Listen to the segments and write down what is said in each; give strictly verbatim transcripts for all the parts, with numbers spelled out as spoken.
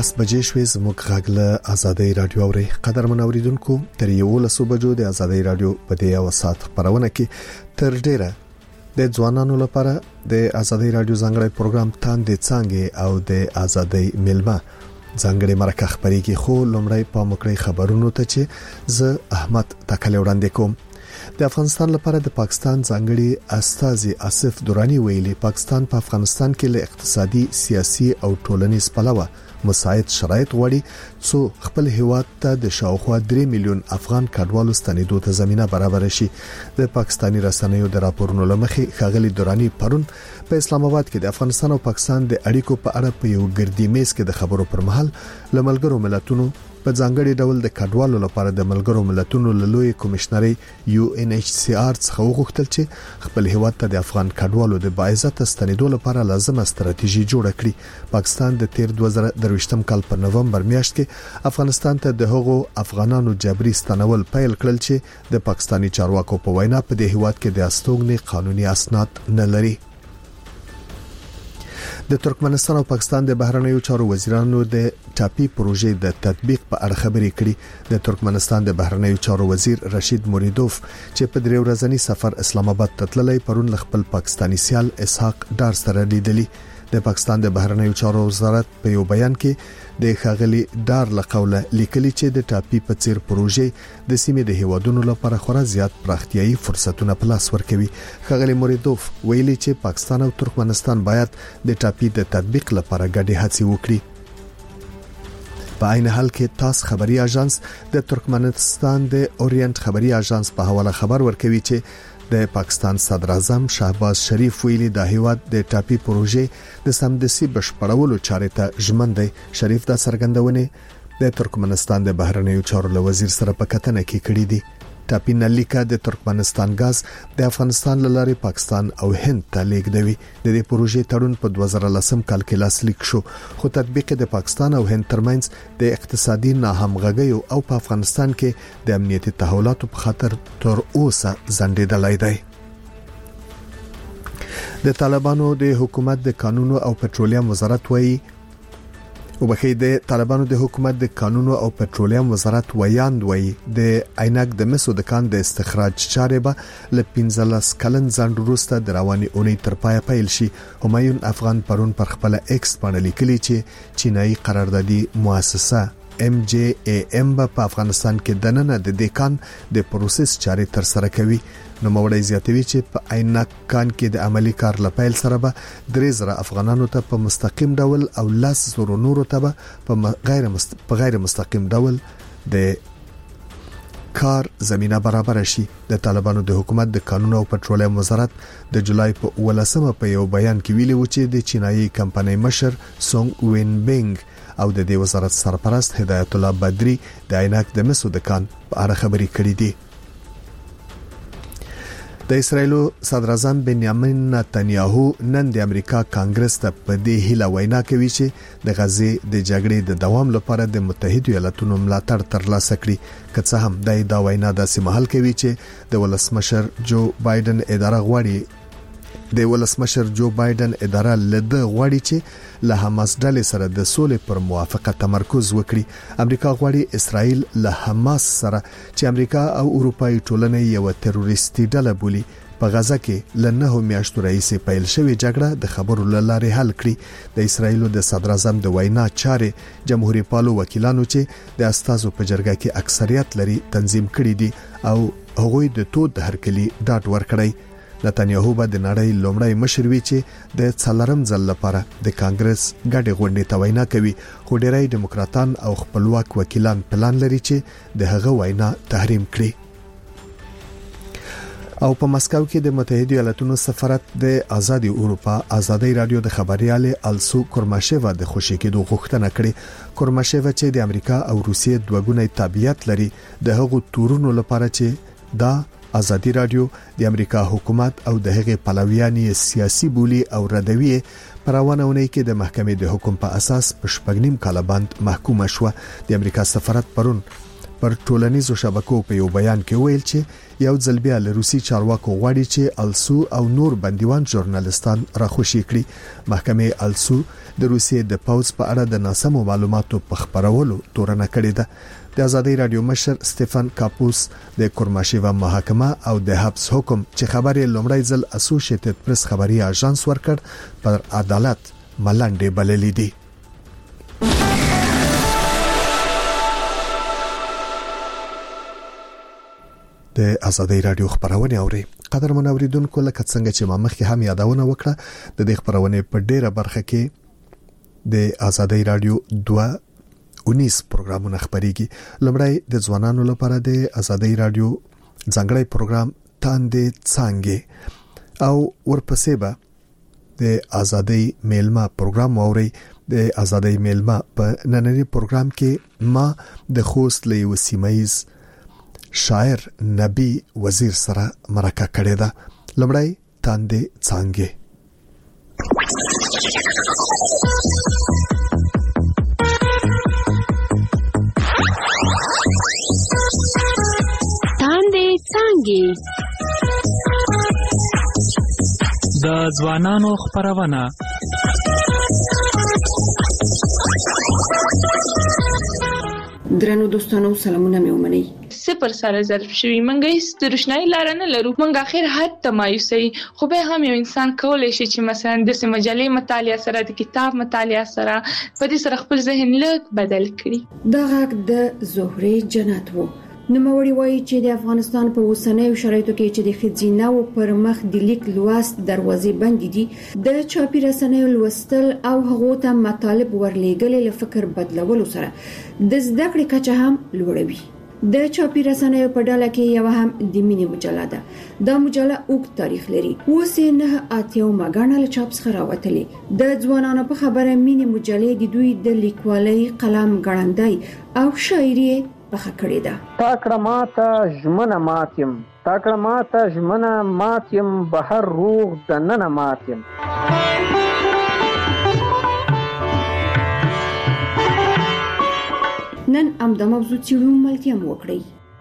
لس بجې شوې زموږ غږ له آزادۍ رادیو اوري قدرمن اوریدونکو تر یو لسو بجو د آزادۍ رادیو په دې او سات خبرونه کې تر ډیره د ځوانانو لپاره د آزادۍ رادیو ځانګړي پروګرام تاندې څنګه او د آزادۍ ملما ځانګړي مرکه خبريږي خو لومړی په مکړی خبرونو ته چې زه احمد تکل وړاندې کوم. د افغانستان لپاره د پاکستان ځانګړي استاذي آصف دورانی ویلي پاکستان په افغانستان کې له اقتصادي سیاسي او ټولنیز پلوه مساعد شرایط غوړي څو خپل هیواد ته د شاوخوا درې میلیون افغان کډوالو ستنېدو ته زمينه برابر شي. د پاکستاني رسنیو د راپورونو لمخې خغلی دورانی پرون په اسلام آباد کې د افغانستان او پاکستان د اړیکو په اړه په یو ګردی میز کې د خبرو پر مهال لملګرو ملتونو په ځانګړي ډول د کډوالو لپاره د ملګرو ملتونو لوی کمشنري یو ان ایچ سی آر څخه وغوښتل چې خپل هیواد ته د افغان کډوالو د باعزت ستنېدو لپاره لازمه ستراتیژي جوړه کړي. پاکستان د تیر دوه زره درویشتم کال په نومبر میاشت کې افغانستان ته د هغو افغانانو جبري ستنول پیل کړل چې د پاکستاني چارواکو په وینا په دې هیواد کې د استوګنې قانوني اسناد نه لري. د ترکمنستان او پاکستان د بهرنیو چارو وزیرانو د ټاپي پروژې د تطبیق په اړه خبرې کړې. د ترکمنستان د بهرنیو چارو وزیر رشید موریدوف چې په درې ورځنی سفر اسلام آباد ته تللی پرون خپل پاکستانی سیال اسحاق ډار سره لیدلی. د پاکستان د بهرنیو چارو وزارت په یو بیان کې د خغلی ډار لقوله لیکلي چې د ټاپي په څیر پروژې د سیمې د هیوادونو لپاره خورا زیات پراختیايي فرصتونه په لاس ورکوي. خغلی موریدوف ویلي چې پاکستان او ترکمنستان باید د ټاپي د تطبیق لپاره ګډې هڅې وکړي. په عین حال کې تاس خبري اژانس د ترکمنستان د اورینټ خبري اژانس په حواله خبر ورکوي چې د پاکستان صدر اعظم شهباز شریف ویلي د هیواد د ټاپي پروژې د سمدسي بشپړولو چارې ته ژمن دی. شریف دا څرګندونه د ترکمنستان د بهرنیو چارو وزیر سره په کتنه کې کړې دي. ټاپي نلیکا د ترکمنستان غاز د افغانستان لارې پاکستان او هند ته لیږدوي. د دې پروژې تړون په دوه زره لسم کال کې لاسلیک شو خو تطبیق د پاکستان او هند ترمنځ د اقتصادي ناهمغږي او په افغانستان کې د امنیتي تحولاتو په خاطر تر اوسه ځنډېدلای دی. د طالبانو د حکومت د قانونو او پټرولیم وزارت وایي او بخې د طالبانو د حکومت د قانونو او پټرولیم وزارت ویاند وایي د عینک د مسو د کان د استخراج چارې به ل پنځلس کلن ځنډ وروسته د رواني اونۍ تر پای پیل شي. همایون افغان پرون پر خپل ایکس باندې لیکلي چې چینایي قراردادي مؤسسه ام جی ای ام په افغانستان کې د نن د دکان د پروسس چارې تر سره کوي. نو موړی زیاتوي چې په عینک کان کې د عملی کار لپیل سره به درې زره افغانانو ته په مستقیم ډول او لاس زرو نورو ته په غیر مست... په غیر مستقیم ډول د کار زمينه برابر شي. د طالبانو د حکومت د قانون او پټرولیم وزارت د جولای په ولسمه په یو بیان کې ویلي و چې د چینایي کمپنۍ مشر سونګ وین بینګ او د دې وزارت سرپرست هدایت الله بدری د عینک د مسو د کان په اړه خبري کړې دي. د اسرایل صدر اعظم بنیامین نتنیاهو نن د امریکا کانګرس ته په دې هیله وینا کوي چې د غزې د جګړې د دوام لپاره د متحده ایالاتونو ملاتړ ترلاسه کړي. که څه هم د دا وینا داسې محل کوي چې د ولسمشر جو بایدن اداره غواړي د ولسمشر جو بایدن اداره لده غواړي چې له حماس ډلې سره د سولې پر موافقه تمرکز وکړي. امریکا غواړي اسرائیل له حماس سره چې امریکا او اروپאי ټولنه یو تروریستي ډله بولي په غزه کې لنه میاشتو رئیس پیل شوی جګړه د خبرو لاره حل کړي. د اسرائیل د صدر اعظم د وینا چارې جمهوریت پالو وکیلانو چې د استازو په جرګه کې اکثریت لري تنظیم کړي دي او هغوی د تود هرکلی ډاټ ورکړي. نتنیاهو به د نړۍ لومړی مشر وي چې د څلورم ځل لپاره د کانګرس ګډې غونډې ته وینا کوي خو ډېری ډیموکراتان او خپلواک وکیلان پلان لري چې د هغه وینا تحریم کړي. او په مسکو کې د متحده ایالاتونو سفارت د آزادي اروپا آزادۍ رادیو د خبريال السو کورماشيوا د خوشی کېدو غوښتنه کړې. کورماشيوا چې د امریکا او روسیې دوګونی تابعیت لري د هغو تورونو لپاره چې دا آزادي رادیو د امریکا حکومت او د هغې پلویانی سیاسي بولی او ردوی پرونهونه کې د محکمې د حکم په اساس په شپږنیم کال باندې محکومه شو. د امریکا سفارت پرون پر ټولنیزو شبکو په یو بیان کې ویل چې یو ځل بیا له روسي چارواکو غواړي چې السو او نور بندیوان ژورنالستان راخوشي کړي. محکمه السو د روسیې د پوز په اړه د ناسمو معلوماتو په خبرولو تورنه کړې ده. د آزادۍ رادیو مشر سټيفن کاپوس د کورماشيوا محکمه او د حبس حکم چې خبرې لومړی ځل اسوسییټډ پریس خبري اژانس ورکړ پر عدالت ملنډې بللې دي. د آزادۍ رادیو خبرونه اوري. قدرمن اوریدونکو لکه څنګه چې ما مخکې هم یادونه وکړه د دې خبرونه په ډیره برخه کې د آزادۍ رادیو دوه انیس پروګرامونه خبريږي. لمړی د ځوانانو لپاره د آزادۍ رادیو ځانګړی پروګرام تاندې څنګه او ورپسې به د آزادۍ میلمه پروګرام اوري. د آزادۍ میلمه په نننی پروګرام کې ما د خوست له وسیمایز شاعر نبی وزیر سره مرکه کړې ده. لمړی تاندې څنګه تاندې څنګه د ځوانانو خبرونه درنو دوستانو سلامونه مې ومنئ. صفر سره ضرب شوی منګه هیڅ د روشنايي لار نه لرو. منګه اخر حد تمایوسي خو به هم یو انسان کولای شي چې مثلا د مجلې مطالعه سره د کتاب مطالعه سره په دې سره خپل ذهن لږ بدل کړي. دا غږ د زهرې جنت وو. نوموړي وایي چې د افغانستان په اوسنیو شرایطو کې چې د خځیناو پر مخ د لیک لوست دروازې بند دي، د چاپی رسنیو لوستل او هغه ته مطالب ورلېګل له فکر بدلولو سره د زده کړې کچه هم لوړوي. د چاپی رسنیو په ډله کې یو هم د مینې مجله ده. دا مجله اوږد تاریخ لري. اوس نه اتیو مګاڼه له چاپ څخه راوتلې. د ځوانانو په خبره مینې مجلې د دوی د لیکوالۍ قلم ګړندای او شاعري په کړې ده. تاکړه ماته ژمنه ماتیم تاکړه ماته ژمنه ماتیم بهر روغ د نن ماتیم. نن ام د موضوع چیرو ملتیا مو وکړي.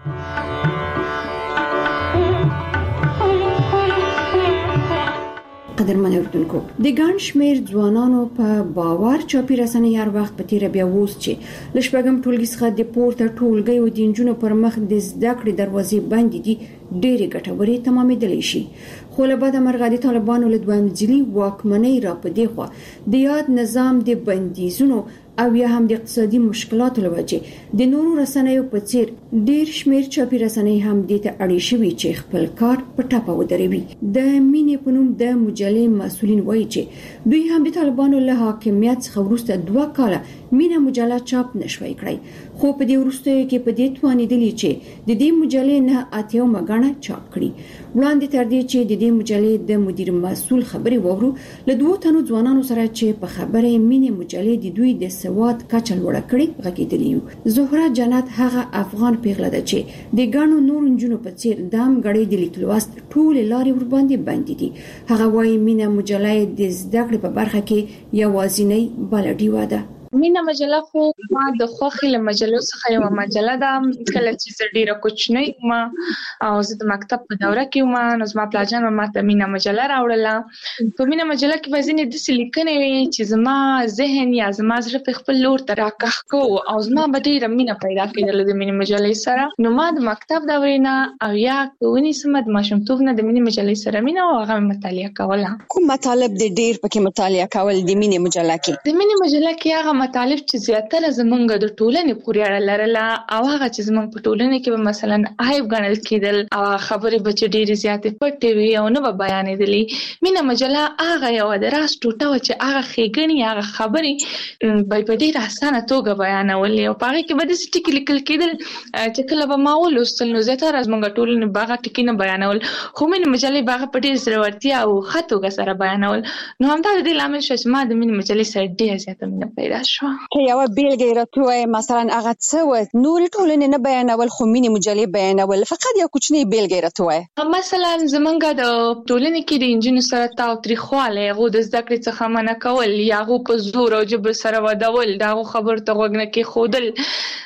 قدرمن اوریدونکو د ګڼ شمیر ځوانانو په باور چاپی رسنۍ هر وخت په تیر بیا ووس چې لشبګم ټولګي څخه د پورته ټولګي او د انجونو پر مخ د زده کړې دروازې بند دي ډېری ګټورې تمامېدلی شي. خو له بعد مرغادي طالبانو له دویم ځلي واکمنۍ را پدې خو د یاد نظام د بندیزونو او یا هم د اقتصادي مشکلاتو لوجه د نورو رسنیو په څیر ډیر شمیر چاپی رسنۍ هم د ته اړې شوي چې خپل کار په ټاپه ودروي. د مینې په نوم د مجلې مسؤلین وایي چې دوی هم د طالبانو له حاکمیت څخه وروسته دوه کاله مینه مجله چاپ نشوي کړی. خو په دې وروستیو کې په دې توانیدلی چې د دې مجلې نه اتیو مګاڼه چاپ کړي. وړاندې تر دې چې د دې مجلې د مدیر مسؤل خبري وورو له دوه تنو ځوانانو سره چې په خبره مینه مجلې د دوی د سواد کچه لوړه کړي غږیدلی یو. زهره جنت هغه افغان پیغله ده چې د ګانو نور انجونو په څیر دام غړي د لیکلوست ټول لارې ور باندې باندې دي. هغه وايي مینه مجلې د زده کړې په برخه کې یوازینی بلډي واده. مینه مجله خو ما د خوخي له مجلو څخه یو مجله ده. کله چې زه ډیره کوچنۍ ما او زه د مکتب په دوره کې ما نو زما پلاجان ما ته مینه مجله راوړله. په مینه مجله کې وزنې د سلیکنې وي چې زما ذهن یا زما زړه په خپل لور ته راکخ کو او زما به ډیره مینه پیدا کېدل د مینه مجلې سره. نو ما د مکتب دورې نه او یا کوونی سم د ماشومتوب نه د مینه مجلې سره مینه او هغه مطالعه کوله. کوم مطالب د ډیر پکې مطالعه کول د مینه مجله کې؟ د مینه مجله کې هغه مطالب چې زیاتره زمونږ د ټولنې پورې اړه لرله او هغه چې زمونږ په ټولنې کې به مثلا عیب ګڼل کېدل او خبرې به چې ډېرې زیاتې پټې وي او نه به بیانېدلې. مینه مجله هغه یوه د راز ټوټه وه چې هغه ښېګڼې هغه خبرې به په ډېره اسانه توګه بیانولې او په هغې کې به داسې ټکي لیکل کېدل چې کله به ما ولوستل نو زیاتره زمونږ ټولنې به هغه ټکي نه بیانول خو مینه مجلې به هغه په ډېرې زړورتیا او ښه توګه سره بیانول. نو همدا د دې لامل شو چې ما د مینه مجلې سره ډېره زیاته مینه پیدا شوه. یو بیلګه راته وای مثلا هغه څه و نور ټولنې نه بیانول خو مینه مجلې بیانول فقط یو کوچنی بیلګه راته وای. مثلا زمونږ د ټولنې کې د انجینو سره تاوتریخواله هغه د زده کړې څخه منع کول یا هغه په زور او جبر سره ودول دا خبر ته غوږ نه کې خودل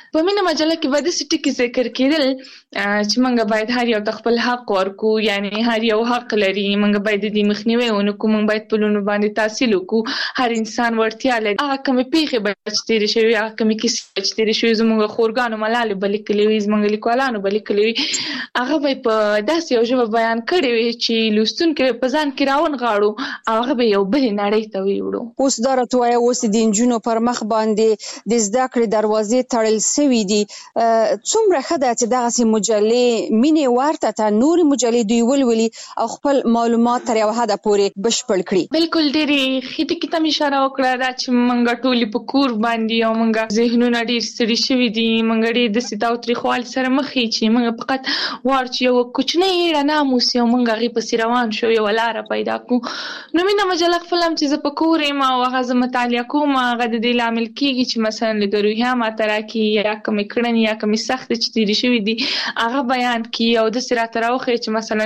په مینه مجله کې به د سټکی ذکر کېدل چې موږ باید هر یو خپل حق ورکو، یعنی هر یو حق لري، موږ باید د مخنیوي ونکو، موږ باید په لونو باندې تحصیل وکړو، هر انسان ورتیا لري. هغه کوم پیښې به چې تیرې شوي، هغه کوم کیسې چې تیرې شوي زموږ خورګانو ملالې به لیکلې وي، زموږ لیکوالانو به لیکلې وي، هغه به په داسې یو ژبه بیان کړې وي چې لوستونکي په ځان کې راونغاړو او هغه به یو بلې نړۍ ته ویوړو. اوس دا راته وایه، اوس د نجونو پر مخ باندې د زده کړې دروازې تړل سوي دي، څومره ښه ده چې دغسې مجلې مینې ورته ته نورې مجلې دوی ولولي او خپل معلومات تر یوه حده پورې بشپړ کړي. بالکل ډېرې ښې ټکي ته مې اشاره وکړه دا چې موږ ټولې په کور باندې او موږ ذهنونه ډېر ستړي شوي دي، موږ ډېر داسې تاوتریخوالي سره مخ یو چې موږ فقط غواړو چې یوه کوچنۍ رڼا مو وسي او موږ هغې پسې روان شو، یوه لاره پیدا کړو. نو مینه مجله خپل هم چې زه په کور یم او هغه زه مطالعه کوم، هغه د دې لامل کېږي چې مثلا لږ روحیه ماته راکړي، یا کومې کړنې یا کومې سختې چې تېرې شوي دي هغه بیان کړي او داسې راته راوښیي چې مثلا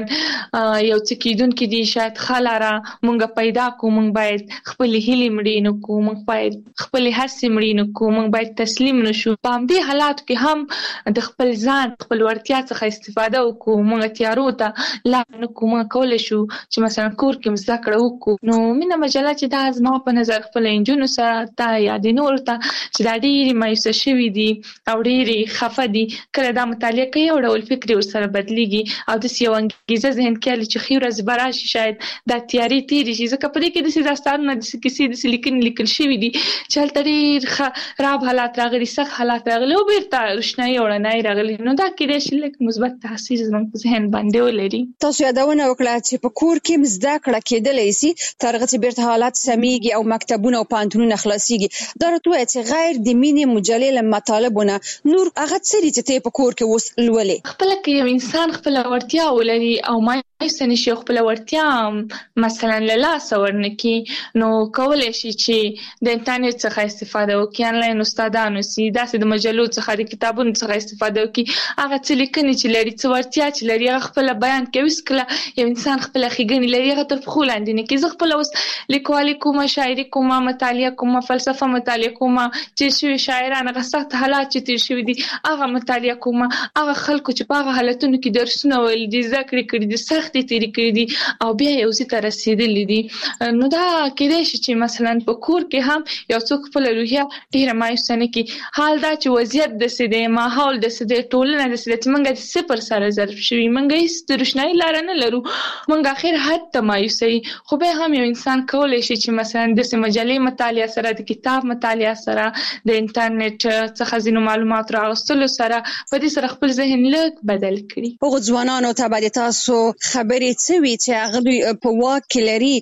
یو څه کېدونکي دي، شاید ښه لاره موږ پیدا کړو، موږ باید خپلې هیلې مړې نه کړو، موږ باید خپلې هڅې مړې نه کړو، موږ باید تسلیم نه شو. په همدې حالاتو کې هم د خپل ځان خپل وړتیا څخه استفاده وکړو، موږ تیارو ته لاړ نه کړو، موږ کولی شو چې مثلا کور کې زده کړه وکړو. نو مینه مجله چې دا زما په نظر خپل نجونو سره ته یا د نورو ته چې دا ډېرې مایوسه شوي دي او ډېرې خفه دي، کله دا مطالعه کوي یو ډول فکر ورسره بدلېږي او داسې یو انګېزه ذهن کې هلي چې ښې ورځې به راشي، شاید دا تیارې تېرې شي. ځکه په دې کې داسې داستانونه داسې کیسې داسې لیکنې لیکل شوي دي چې هلته ډېر ښه راب حالات راغلي، سخت حالات راغلي او بېرته روښنایي او رڼایي راغلي. نو دا کېدای شي لږ مثبت تاثیر زموږ په ذهن باندې ولري. تاسو یادونه وکړه چې په کور کې هم زده کړه کېدلی سي تر هغه چې بېرته حالات سمیږي او مکتبونه او پوهنتونونه خلاصېږي. دا راته ووایه چې غیر د مینې مجلې له مطالبو نه نور هغه څه دي چې ته یې په کور کې اوس لولې؟ خپله که یو انسان خپله وړتیا ولري او مایوسه نه شي او خپله وړتیا مثلا له لاسه ورنه کړي، نو کولی شي چې د انټرنېټ څخه استفاده وکړي، انلاین استادان اوسي، داسې د مجلو څخه د کتابونو څخه استفاده وکړي، هغه څه لیکنې چې لري، څه وړتیا چې لري هغه خپله بیان کوي. هېڅکله یو انسان خپله ښېګڼې لري هغه تر پښو لاندې نه کړي. زه خپله اوس لیکوالي کومه، شاعري کومه، مطالعه کومه، فلسفه مطالعه کومه، تېر شوي شاعران هغه سخت حالات چې تېر شوي دي هغه مطالعه کومه، هغه خلکو چې په هغه حالتونو کې درسونه ویلي دي، زده کړې کړي دي، سختې تېرې کړي دي او بیا یو ځای ته رسېدلي دي. نو دا کېدای شي چې مثلا په کور کې هم یو څوک خپله روحیه ډېره مایوسه نه کړي. حال دا چې وضعیت داسې دی، ماحول داسې دی، ټولنه داسې ده چې موږ د صفر سره ضرب شوي، موږ هېڅ د روښنایي لاره نه لرو، موږ اخر حد ته مایوسه یو. خو بیا هم یو انسان کولی شي چې مثلا داسې مجلې مطالعه سره، د کتاب مطالعه سره، د انټرنېټ څخه ځینو معلومات راغوستلو سره په دې سره خپل ذهن لږ بدل کړي. هغو ځوانانو ته به د تاسو خبرې څه وي چې هغه دوی په واک کې لري؟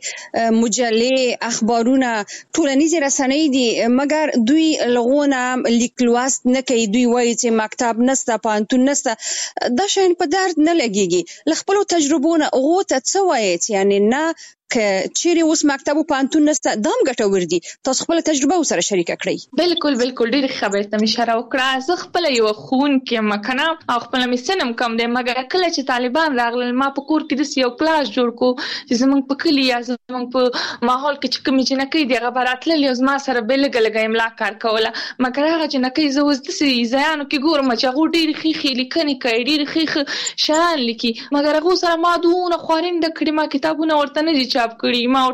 مجلې، اخبارونه، ټولنیزې رسنۍ دي، مګر دوی لغونه لیک لوست نه کوي، دوی وایي چې مکتب نسته، پوهنتون نسته، دا شیان په درد نه لګېږي. له خپلو تجربو نه هغو ته څه وایي چې یعنې نه که چیرې اوس مکتب او پوهنتون نسته دا هم ګټور دي؟ تاسو خپله تجربه ورسره شریکه کړئ. بالکل بالکل ډېرې خبرې ته مې اشاره وکړه. زه خپله یوه ښوونکې یم که نه او خپله مې سن هم کم دی، مګر کله چې طالبان راغلل ما په کور کې داسې یو کلاس جوړ کړو چې زموږ په کلي یا زموږ په ماحول کې چې کومې جنکۍ دي هغه به راتللې او زما سره به لږه لږه املا کار کوله. مګر هغه جنکۍ زه اوس داسې ځایانو کې ګورم چې هغو ډېرې ښې ښې لیکنې کوي، ډېرې ښې ښه شیان لیکي، مګر هغو سره ما دونه خوارنده کړي، ما کتابونه ورته نه دي چاپ کړي، ما ورته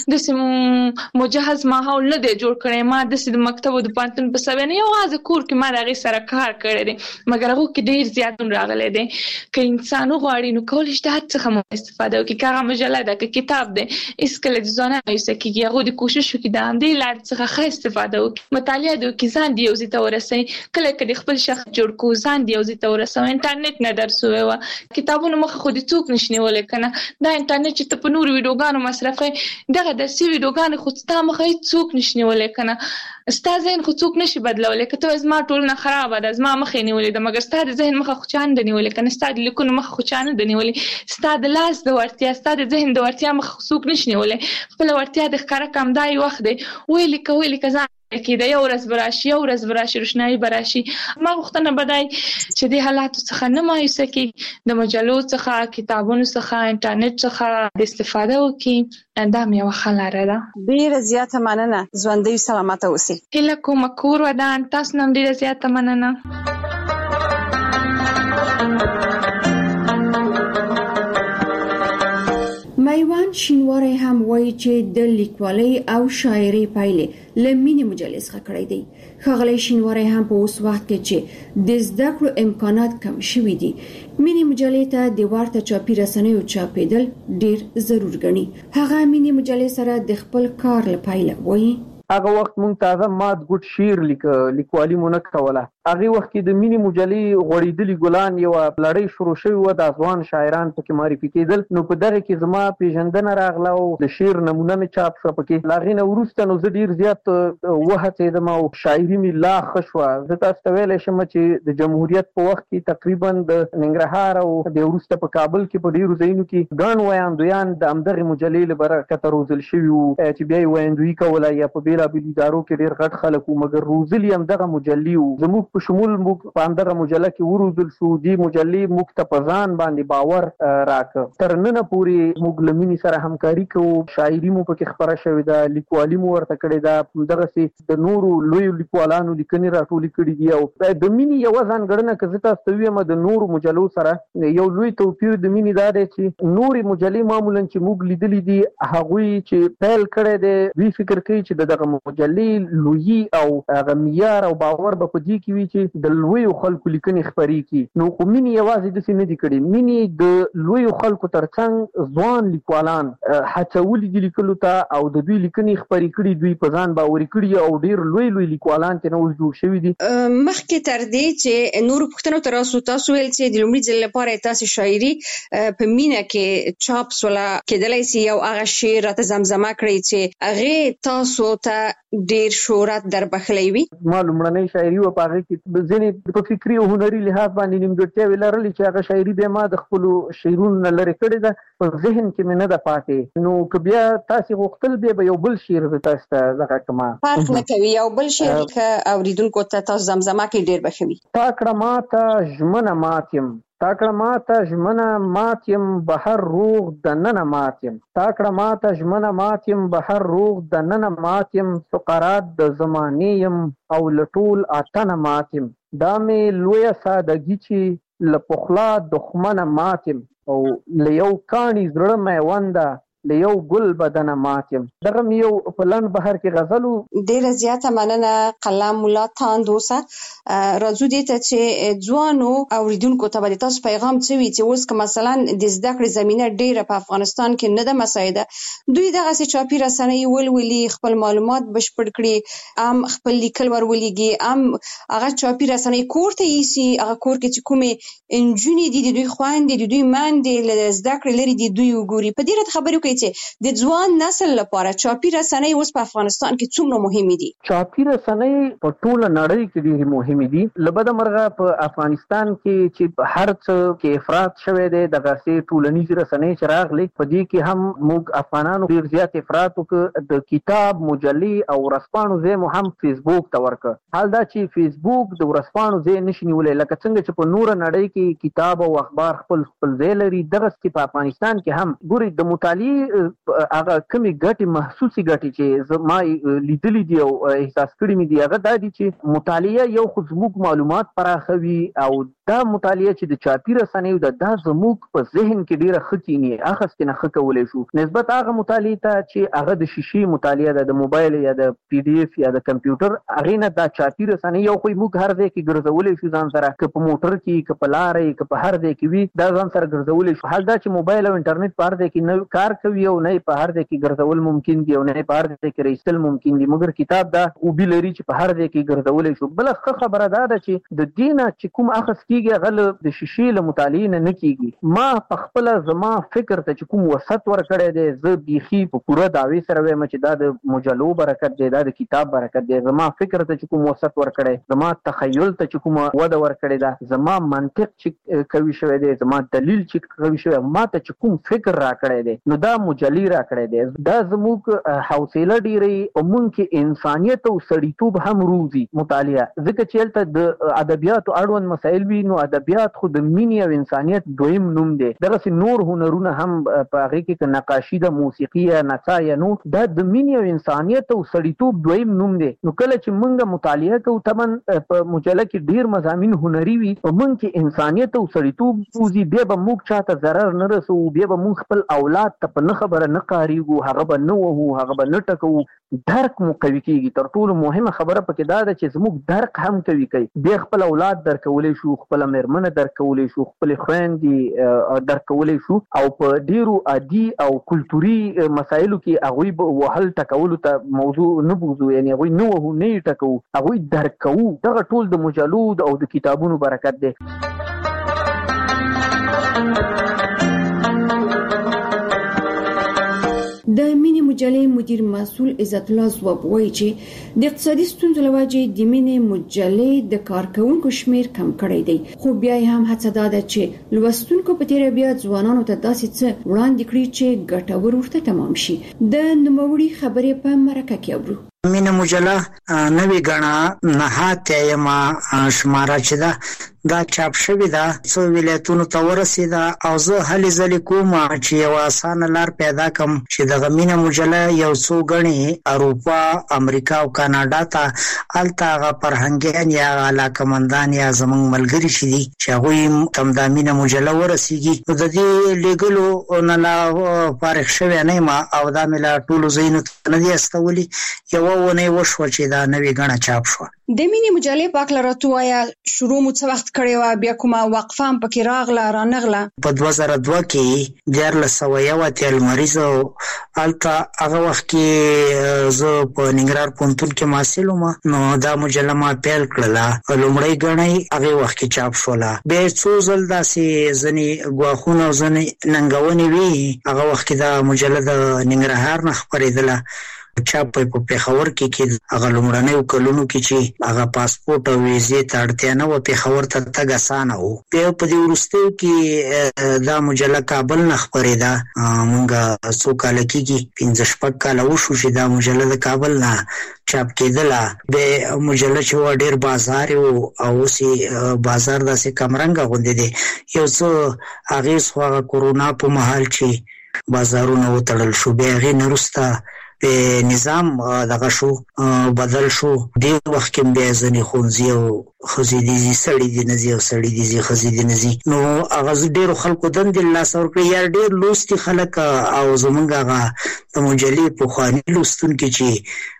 داسې مجهز ماحول نه دی جوړ کړی، ما داسې د مکتب او د پوهنتون په سویه نه یوازې کور کې ما د هغې سره کار کړی دی، مګر هغو کې ډېر زیاتون راغلی دی. که انسان وغواړي نو کولی شي د هر څخه مو استفاده وکړي، که هغه مجله ده که کتاب دی، هېڅکله د ځوانان مایوسه کېږي، هغو د کوشش وکړي د همدې لارې څخه ښه استفاده وکړي، مطالعه دې وکړي، ځان دې یو ځای ته ورسوي. کله که د خپل شخص جوړ کړو ځان دې یو ځای ته ورسوي. انټرنېټ نه درس ووایه، کتابونو مخه خو دې څوک نشي نیولی که نه، دا انټرنېټ چې ته په نورو ویډیوګانو مصرفوي دغه درسي ویډیوګانې خو ستا مخه هېڅ څوک نشي نیولی که نه، ستا ذهن خو څوک نشي بدلولی. که ته وایې زما ټولنه خرابه ده، زما مخ یې نیولې ده، مګر ستا د ذهن مخه خو چا نه ده نیولې که نه، ستا د لیکنو مخه خو چا نه ده نیولې، ستا د لاس د وړتیا، ستا د ذهن د وړتیا مخه خو څوک نشي نیولی. خپله وړتیا د ښکاره کړه، همدا یې وخت دی، ویې لیکه ویې لیکه، ځان کې د یو ورځ براشي یو ورځ براشي روشنايي براشي. ما غوښتنه بدای چې د حالات څخه نه مایوسه کې د مجلو څخه کتابونو څخه انټرنیټ څخه د استفاده وکړي. دا مې یو خلاره ده. ډیره زیاته مننه. ژوندۍ سلامت اوسئ. هله کوم کور ودان تاسو نن ډیره زیاته مننه. میوان شینواری هم وایي چې د لیکوالۍ او شاعرۍ پایلې له مینې مجلې څخه کړې دي. ښاغلی شینواری هم په اوس وخت کې چې د زده کړو امکانات کم شوي دي، مینې مجلې ته د ورته چاپي رسنیو چاپېدل ډیر ضرور ګڼي. هغه مینې مجلې سره د خپل کار له پایله وایي هغه وخت مونږ تازه مات ګډ شعر لیک لیکوالي مونږ کوله. هغه وخت کې د مینې مجلې غوړېدلي ګلان یو لړۍ شروع شوی و، د ځوان شاعران پکې معرفي کېدل. نو په دغه کې زما پیژندنه راغله او د شعر نمونه مې چاپ شو پکې. لاغې نه وروسته نو زه ډیر زیات وهڅېدم او شاعري مې لا ښه شوه. زه تاسو ته ویلی شم چې د جمهوریت په وخت کې تقریبا د ننګرهار او د وروسته په کابل کې په ډیرو ځایونو کې ګڼ ویاندویان د همدغې مجلې له برکته روزل شوي وو چې بیا یې ویاندویي کوله یا په بېلابېلو ادارو کې ډېر غټ خلک وو، مګر روزلي همدغه مجلې وو. زموږ په شمول موږ په همدغه مجله کې وروزل شو. دې مجلې موږ ته په ځان باندې باور راکړ. تر ننه پورې موږ له مینې سره همکاري کوو. شاعري مو پکې خپره شوې ده، لیکوالي مو ورته کړې ده. دغسې د نورو لویو لیکوالانو لیکنې راټولې کړي دي. او د مینې یوه ځانګړنه که زه تاسو ته ووایم د نورو مجلو سره یو لوی توپیر د مینې دا دی چې نورې مجلې معمولا چې موږ لیدلي دي هغوی چې پیل کړی دی دوی فکر کوي چې د دغه مجلې لویي او هغه معیار او باور به په دې کې وي چې د لویو خلکو لیکنې خپرې کړي. نو خو مینې یوازې داسې نه دي کړي. مینې د لویو خلکو ترڅنګ ځوان لیکوالان هڅولي دي لیکلو ته او د دوی لیکنې خپرې کړي، دوی په ځان باوري کړي او ډېر لوی لوی لیکوالان ترې نه اوس جوړ شوي دي. مخکې تر دې چې نورو پوښتنو ته راسو، تاسو ویل چې د لومړي ځل لپاره تاسو شاعري په مینه کې چاپ سوله، کېدلی سي یو هغه شعر راته زمزمه کړئ چې هغې تاسو ته ډېر شهرت در بخلی وي. ما لومړنۍ شاعري وه په هغې کې ځینې په فکري او هنري لحاظ باندې نیمګړتیاوې لرلې چې هغه شاعري بیا ما د خپلو شعرونو نه لرې کړې ده، په ذهن کې مې نه ده پاتې. نو که بیا تاسې غوښتل بیا به یو بل شعر زه تاسو ته دغه کړمه. فرق نه کوي، یو بل شعر که اورېدونکو ته تاسو زمزمه کړئ ډېر به ښه وي. تا کړه ماته ژمنه مات یم، تا کړه ماته ژمنه مات یم، بهر روغ دننه مات یم. تا کړه ماته ژمنه مات یم، بهر روغ دننه مات یم. فقرات د زمانې یم او له ټول اتنه مات یم. دا مې لویه سادګي چې له پخلا دښمنه مات یم او له یو کاڼي زړه میونده له یو ګل بدنه مات یم. دغه مې یو په لنډ بهر کې غزل و. ډېره زیاته مننه قلم ملا تاند اوسه. راځو دې ته چې ځوانو اورېدونکو ته به د تاسو پیغام څه وي چې اوس که مثلا د زده کړې زمینه ډېره په افغانستان کې نه ده مساعده، دوی دغسې چاپي رسنۍ ولولي، خپل معلومات بشپړ کړي، ام خپل لیکل ور ولېږي، ام هغه چاپي رسنۍ کور ته یوسي، هغه کور کې چې کومې نجونې دي د دوی خویندې د دوی میندې له زده کړې لرې دي دوی وګوري. په دې راته خبرې وکړئ چې د ځوان نسل لپاره چاپي رسنۍ اوس په افغانستان کې څومره مهمې دي. چاپي رسنۍ په ټوله نړۍ کې ډېرې مهمې دي. له بده مرغه په افغانستان کې چې په هر څه کې افراط شوی دی، دغسې ټولنیزې رسنۍ چې راغلې په دې کې هم موږ افغانانو ډېر زیات افراط وکړ. د کتاب، مجلې او ورځپاڼو ځای مو هم فیسبوک ته ورکړ. حال دا چې فیسبوک د ورځپاڼو ځای نشي نیولی، لکه څنګه چې په نوره نړۍ کې کتاب او اخبار خپل خپل ځای لري، دغسې په افغانستان کې هم ګورئ د مطالعې هغه کمی ګټې محسوسي ګټې چې زما لیدلي دي او احساس کړي مې دي هغه دا دي چې مطالعه یو خو زموږ معلومات پراخوي او دا مطالعه چې د چاپي رسنیو ده دا زموږ په ذهن کې ډېره ښه کیني، اخیستې نه ښه کولی شو نسبت هغه مطالعې ته چې هغه د شیشې مطالعه ده، د موبایل یا د پی ډي اف یا د کمپیوټر، هغې نه دا چاپي رسنۍ یو خو موږ هر ځای کې ګرځولی شو ځان سره، که په موټر کې، که په لاره، که په هر ځای کې وي دا ځان سره ګرځولی شو. حال دا چې موبایل او انټرنیټ په هر ځای کې نه کار کوي او نه په هر ځای کې ګرځول ممکن دي او نه په هر ځای کې رایستل ممکن دي، مګر کتاب دا خوبي لري چې په هر ځای کې ګرځولی شو. بله ښه خبره دا ده چې د دې نه چې کوم اخیستې کیږي غل د شیشې له مطالعې نه کیږي. ما په خپل زما فکر ته چې کوم وسط ور کړی دی زه بيخي په پوره داوی سره وایم چې دا د مجلو برکت دی، دا د کتاب برکت دی. زما فکر ته چې کوم وسط ور کړی، زما تخیل ته چې کوم وده ور کړی دا، زما منطق چې کوي شوی دی، زما دلیل چې کوي شوی، ما ته چې کوم فکر را کړی دی نو دا مجلی را کړی دی. دا زموږ حوصله ډیری او مونږ کې انسانیت او سړیتوب هم روزي مطالعه، ځکه چې هلته د ادبیات اړوند مسایل وي نو ادبیات خو د مینې او انسانیت دویم نوم دی. دغه نور هنرونه هم په هغه کې نقاشي د موسیقي یا نڅا یا نو دا د مینې او انسانیت او سړیتوب دویم نوم دی. نو کله چې مونږ مطالعه کوو تمن په مجله کې ډیر مضامین هنري وي او مونږ کې انسانیت او سړیتوب روزي، بیا به موږ چاته ضرر نه رسو، بیا به موږ خپل اولاد ته په نه خبره نه قاریږو، هغه به نه وهو، هغه به نه ټکو، درک مو قوي کیږي. تر ټولو مهمه خبره پکې دا ده چې زموږ درک هم قوي کوي. بیا خپل اولاد درکولی شو، خپل مېرمنه درکولی شو، خپل خويندې درکولی شو، او په ډیرو عادي او کلتوري مسایلو کې هغوی به وهل ټکولو ته موضوع نه بوزو، یعنی هغوی نه وهو نه یې ټکو، هغوی درکوو. دغه ټول د مجلو او د کتابونو برکت دی. د مینې مجلې مدیر مسؤل عزت الله زواب وایي چې د اقتصادي ستونزو له وجې د مینې مجلې د کارکونکو شمیر کم کړی دی، خو بیا هم هڅه ده چې لوستونکو په تیر بیا ځوانانو ته داسې څه وړاندې کړي چې ګټور ورته تمام شي. د نوموړي خبرې په مرکه کې اورو. مینه مجله نوې غاڼه نهاته یما شماره چې دا دا چاپ شوی دا څو ولایتونو ته ورسیده او زه هلې ځلې کوم چې یو اسانه لار پیدا کم چې د مینه مجله یو څو غني اروپا، امریکا او کاناډا ته الته هغه فرهنګیان یا علاقمندان یا زمونږ ملګري شي دي چې هغوی تم د مینه مجله ورسیږي. نو د دې لیګلو نه لا فارغ شوی نه ما او دا ملا ټولو زینو نه دي استولي یو ونه وشو چې دا نوې غاڼه چاپ شو. د مینې مجلې پاک لراتو یا شروع مو څه وخت کړی و، بیا کومه وقفه هم پکې راغله رانغله؟ په دوه زره دوه کې دیارلس سوه یو اتیا لمریز الته هغه وخت کې زه په ننګرهار پوهنتون کې محصل وم، نو دا مجله ما پیل کړله. لومړی غاڼه هغه وخت کې چاپ شوله، بیا څو ځل داسې ځینې ګواښونه او ځینې ننګونې وي. هغه وخت کې دا مجله د ننګرهار نه خپرېدله، چاپ په پیښور کې کې هغه لومړنیو کلونو کې چې هغه پاسپورت او ویزې ته اړتیا نه و، پیښور ته تګ اسانه و. بیا په دې وروستیو کې دا مجله کابل نه خپرېده. مونږ څو کاله کېږي پنځه شپږ کاله وشو چې دا مجله د کابل نه چاپ کېدله. بیا مجله چې و ډېر بازار و او اوس بازار داسې کمرنګه غوندې دی. یو څه اغېز خو هغه کورونا په مهال چې بازارونه وتړل شو، بیا هغې نه وروسته په نظام دغه شو بدل شو. دې وخت کې بیا ځینې ښوونځي او ښځې دي ځي، سړي دي نه ځي او سړي دي ځي، ښځې دي نه ځي. نو هغه ډېرو خلکو دندې له لاسه ورکړې، یا ډېر لوستي خلک او زمونږ هغه د مجلې پخواني لوستونکي چې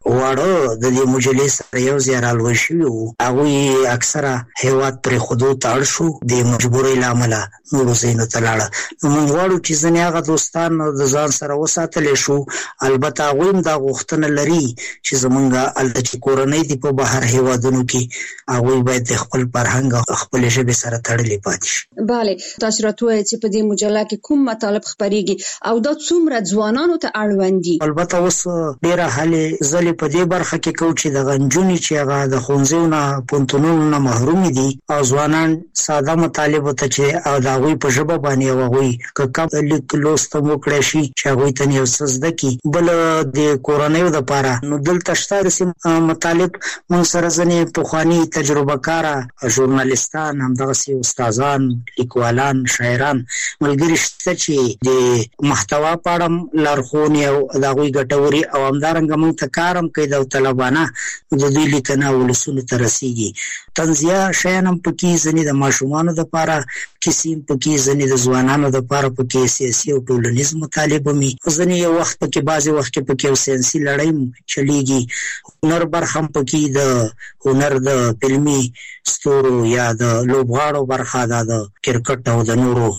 واړه د دې مجلې سره یو ځای رالوی شوي وو، هغوی اکثره هېواد پرېښودو ته اړ شو د مجبورۍ له امله نورو ځایونو ته لاړه. نو موږ غواړو چې ځینې هغه دوستان د ځان سره وساتلی شو. البته هغوی هم دا غوښتنه لري چې زمونږ هلته چې کورنۍ دي په بهر هېوادونو کې، هغوی باید د خپل فرهنګ او خپلې ژبې سره تړلې پاتې شي. بله، تاسو راته ووایئ چې په دې مجله کې کوم مطالب خپرېږي او دا څومره ځوانانو ته اړوند دي؟ البته اوس ډېره هلې ځلې په دې برخه کې کوو چې دغه نجونې چې هغه د ښوونځیو نه پوهنتونونو نه محرومې دي او ځوانان ساده مطالبو ته چې او د هغوی په ژبه باندې او هغوی که کم لیک لوست هم وکړی شي چې هغوی ته یو څه زده کړي. بل د کورنیو دپاره نو دلته شته داسې مطالب موږ سره ځینې پخواني تجربه کاره ژورنالستان، همدغسې استادان، لیکوالان، شاعران ملګري شته چې د محتوا په اړه لارښوونې او د هغوی ګټورې او همدارنګه موږ ته کار هم کوي داوطلبانه د دوی لیکنه ولسونو ته رسېږي. طنزیه شیان هم پکې، ځینې د ماشومانو دپاره کیسې هم پکې، ځینې د ځوانانو دپاره پکې سیاسي او ټولنیز مطالب هم وي، ځینې یو وخت پکې بعضې وخت کې پکې یو ساینسي لړۍ هم چلیږي. هنر برخه هم پکې، د هنر د فلمي ستورو یا د لوبغاړو برخه، دا د کرکټ او د نورو لوبو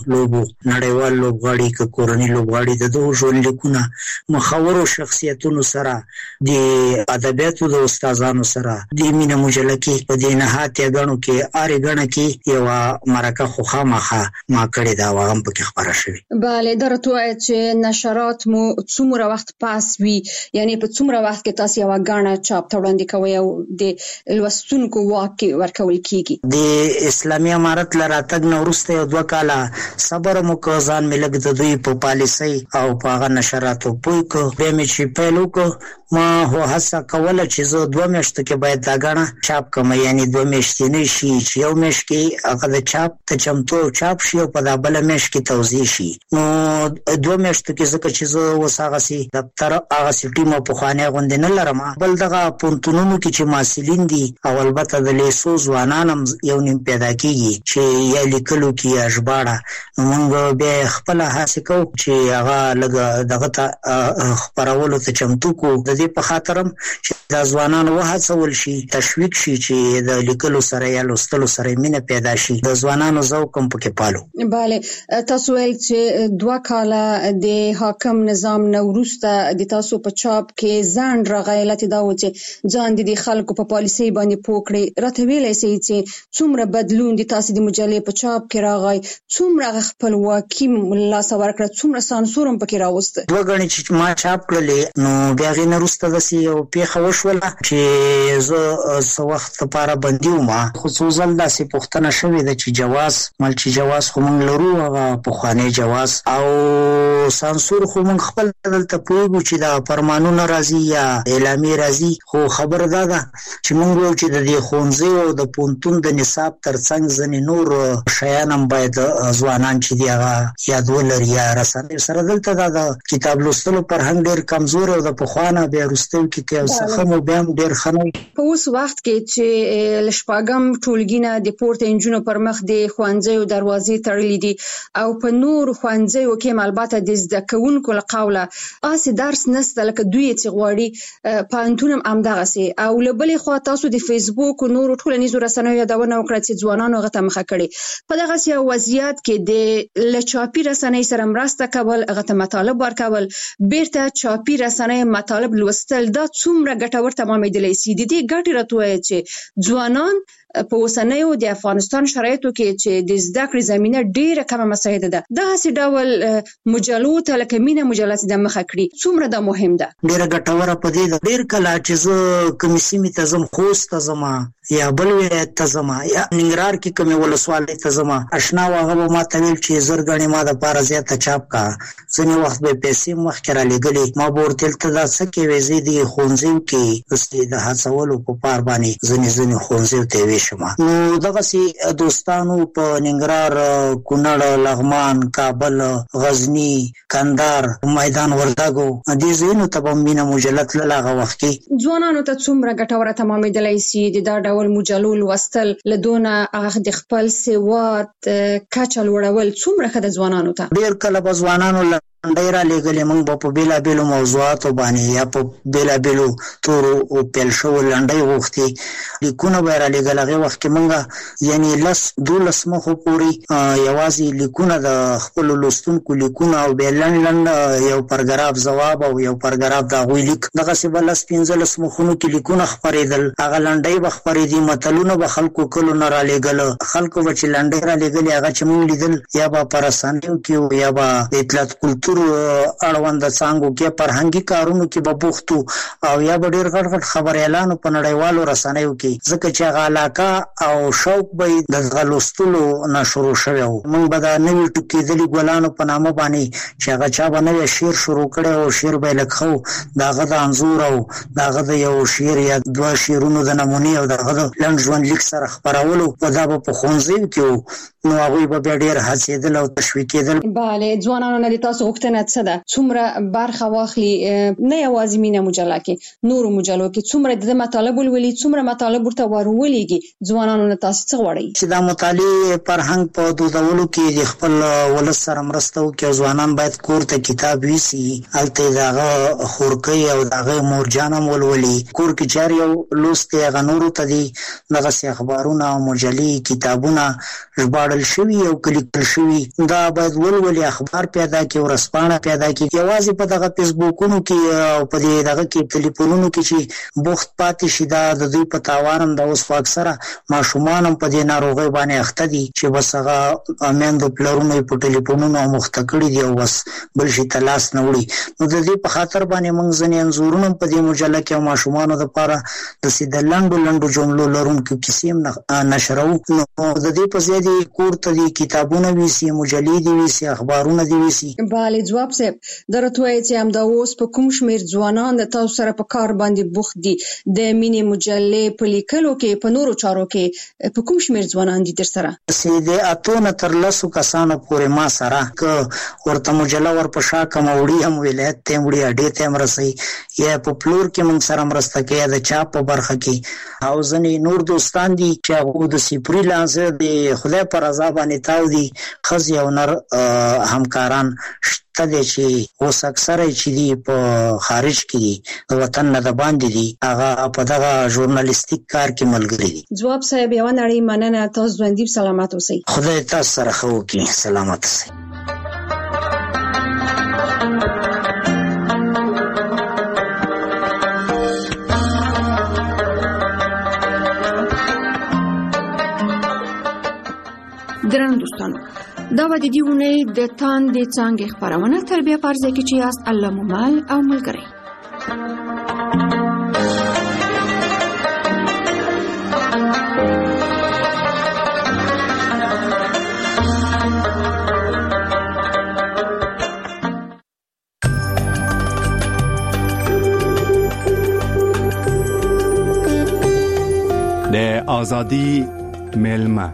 نړیوال لوبغاړي ک کورنۍ لوبغاړي د دوه ژوند لیکونه مخاورو شخصیتونو سره د ادبیاتو د استادانو سره د مینه مجله کې په دې نهایت غنو کې اری غنه کې یو مرکه خو خامخه ما کړی دا واغم په کې خبره شوی. بله درته وایي چې نشرات مو څومره وخت پاس وي، یعنی په څومره وخت کې تاسو یو غاڼه چاپ ته وړاندې کوئ او د لوستونکو واک ورکول کیږي؟ د اسلامي امارت لراتګ نو وروسته یو دوه کاله صبر مو کو ځان ملګ د دوی په پالیسي او په هغه نشراتو پوي کو به مې چې پیلو کو ما هو هڅه کوله چې زه دوه میاشتو کې باید دا غاڼه چاپ کوم، یعنی دوه میاشتې نه شي چې یو میاشت کې هغه د چاپ ته چمتو چاپ شي او په دا بل میاشت کې توزیع شي. نو دوه میاشتو کې ځکه چې زه وساغه سي دفتر هغه سټیم په خوانه غوندې نه لرم، بل دغه پونتونونو کې چې ماسلین دي او البته د لیسو ځوانانم یو نیم پیدا کیږي چې یا لیکلو کې یا ژباړه، موږ به خپل هڅه کوو چې هغه لګ دغه ته خبرولو ته چمتو کو. د دې په خاطرم چې د ځوانانو وهڅول شي، تشویق شي چې د لیکلو سره یا لوستلو سره مینه پیدا شي، د ځوانانو ذوق هم پکې پالو. بله تاسو ویل چې دوه کاله د حاکم نظام نو وروسته د تاسو په چاپ کې ځان راغایلت دا و چې ځان د خلکو په پالیسي باندې پوکړي. راته ویلای شي چې څومره بدلون د تاسو د مجلې په چاپ کې راغی، څومره خپلواکي لا سوار کړ، څومره سانسور هم پکې راوست؟ دوه غني چې ما چاپ کړلې نو بیا غي نه وروسته د سی او پیخه وشوله چې زه څو وخت لپاره بندي وم، خو څو ځل داسې پوښتنه شوې ده چې جواز مل چې جواز خو موږ لرو، هغه پخوانی جواز او سانسور خو موږ خپل دلته پوهیږو چې دا فرمانونه راځي یا اعلامیې راځي، خو خبر دا ده چې موږ وایو چې د دې ښوونځي او د پوهنتون د نصاب ترڅنګ ځینې نور شیان هم باید ځوانان چې دي هغه یاد ولري یا رسنیو سره. دلته دا د کتاب لوستلو فرهنګ ډېر کمزور او د پخوانه بیا وروستیو کې کې څه مو بیا هم ډېر ښه نه. په اوس وخت کې چې له شپږم ټولګي نه د پورته نجونو پر مخ د ښوونځیو دروازې تړلې دي او په نورو ښوونځیو کې هم البته د زده کوونکو له قوله هسې درس نشته لکه دوی چې غواړي، پوهنتون هم همدغسې. او له بلې خوا تاسو د فیسبوک او نورو ټولنیزو رسنیو یادونه وکړه چې ځوانانو هغه ته مخه کړې. په دغسې یو وضعیت کې د له چاپي رسنۍ سره مرسته کول، هغه ته مطالب ورکول، بیرته چاپي رسنۍ مطالب لوستل، دا څومره ګټور تمامېدلی شي؟ د دې ګټې راته وایي چې ځوانان په اوسنیو د افغانستان شرایطو کې چې د زده کړې زمینه ډیره کمه مساعده ده، دغسې ډول مجلو ته لکه مینه مجله چې د مخه کړي، څومره دا مهم ده؟ ډیره ګټوره په دې ده. ډیر کله چې زه کومې سیمې ته ځم، خوست ته ځم یا بل ولایت ته ځم یا ننګرهار کې کومې ولسوالۍ ته ځم، اشنا هغه به ما ته ویل چې زر ګڼې ما دپاره زیاته چاپ کا، ځینې وخت به یې پیسې مخکې رالېږلې، ما به ورته ویل ته دا څه کوې؟ زه دې ښوونځیو کې د هڅولو په پار باندې ځینې ځینې ښوونځیو ته یې شما. نو دغسې دوستانو په ننګرهار، کونړ، لغمان، کابل، غزني، کندهار، میدان وردګو دې ځایونو ته به مینه مجله تلله. هغه وخت کې ځوانانو ته څومره ګټوره تمامېدلی شي د دا ډول مجلو لوستل، له دونه هغه د خپل سواد کچه لوړول څومره ښه ده ځوانانو ته؟ ډېر کله به ځوانانو لنډۍ رالېږلې، موږ به په بېلابېلو موضوعاتو باندې یا په بېلابېلو تورو پیل شوو لنډۍ غوښتې، لیکونه به یې رالېږل. هغې وخت کې موږ یعنې لس دولس مخو پورې یوازې لیکونه د خپلو لوستونکو لیکونه او بیا لنډ لنډ یو پرګراف ځواب او یو پرګراف د هغوی لیک، دغسې به لس پنځلس مخونو کې لیکونه خپرېدل. هغه لنډۍ به خپرېدي، متلونه به خلکو کلو نه رالېږل، خلکو به چې لنډۍ رالېږلې هغه چې موږ لیدل یا به په رسنیو کې یا به د اطلاعات کلتور اړوند څانګو کې فرهنګي کارونو کې به بوخت او یا به ډېر غټ غټ خبریالانو په نړیوالو رسنیو کې، ځکه چې هغه علاقه او شوق به یې د هغه لوستلو نه شروع شوی و. موږ به د نوي ټوکېدلي ګلانو په نامه باندې چې هغه چا به نوی شعر شروع کړی او شعر به یې لږ ښه د هغه د انځور او د هغه د یو شعر یا دوه شعرونو د نمونې او د هغه د لنډ ژوند لیک سره خپرولو، په دا به په ښوونځیو کې و، نو هغوی به بیا ډېر هڅېدل او تشویقېدل. بله، ځوانانو نه د تاسو پوښتنه څه ده څومره برخه واخلي نه یوازې مینه مجله کې نور مجلو کې څومره د مطالب ولولي څومره مطالب ورته ورولېږي ځوانانو نه تاسو څه غواړئ چې د مطالعې فرهنګ په دودولو کې د خپل ولس سره مرسته وکړي ځوانان باید کور ته کتاب ویسي هلته دغه خورکۍ او دغه مورجان هم ولولي کور کې چار یو لوستي هغه نورو ته دي دغسې اخبارونه او مجلې کتابونه ژباړل شوي او لیکل شوي دا باید ولولي اخبار پیدا کړي ورځپاڼه پیدا کړي یوازې په دغه فیسبوکونو کې او په دې دغه کې ټلیفونونو کې چې بوخت پاتې شي دا د دوی په تاوان هم د اوس په اکثره ماشومان هم په دې ناروغۍ باندې اخته دي چې بس هغه میندو پلرونو یې په ټلیفونونو مخته کړي دي او بس بل شي ته لاس نه وړي نو د دې په خاطر باندې موږ ځینې انځورونه په دې مجله کې او ماشومانو دپاره داسې د لنډو لنډو جملو لرونکو کیسې هم نشروو نو د دې په ځای دې کور ته دې کتابونه ویسي مجلې دې ویسي اخبارونه دې ویسي بله ځواب صاحب دا راته وایي چې همدا اوس په کوم شمېر ځوانان د تاسو سره په کار باندې بوخت دي د مینې مجلې په لیکلو کې په نورو چارو کې په کوم شمېر ځوانان دي در سره چې د اتو نه تر لسو کسانو پورې ما سره که ورته مجله ورپشا کم وړي هم ولایت ته وړي اډې ته هم رسوي یا په پلور کې موږ سره مرسته کوي د چاپ په برخه کې او ځینې نور دوستان دي چې هغه د سپری لانسه د خدای په رضا باندې تاو دي ښځې او نر همکاران شته دي چې اوس اکثره چې دي په خارج کې دي د وطن نه د باندې دي هغه په دغه ژورنالیستیک کار کې ملګري دي ځواب صاحب یوه نړۍ مننه تاسو ژوندي سلامت اوسئ خدای تاسو سره ښه وکړي سلامت اوسئ درنو دوستانو دا به د دې اونۍ د تاندې څانګې خپرونه تربیه په ارزه کې چې یاست الله مو مل او ملګری د آزادی ملمه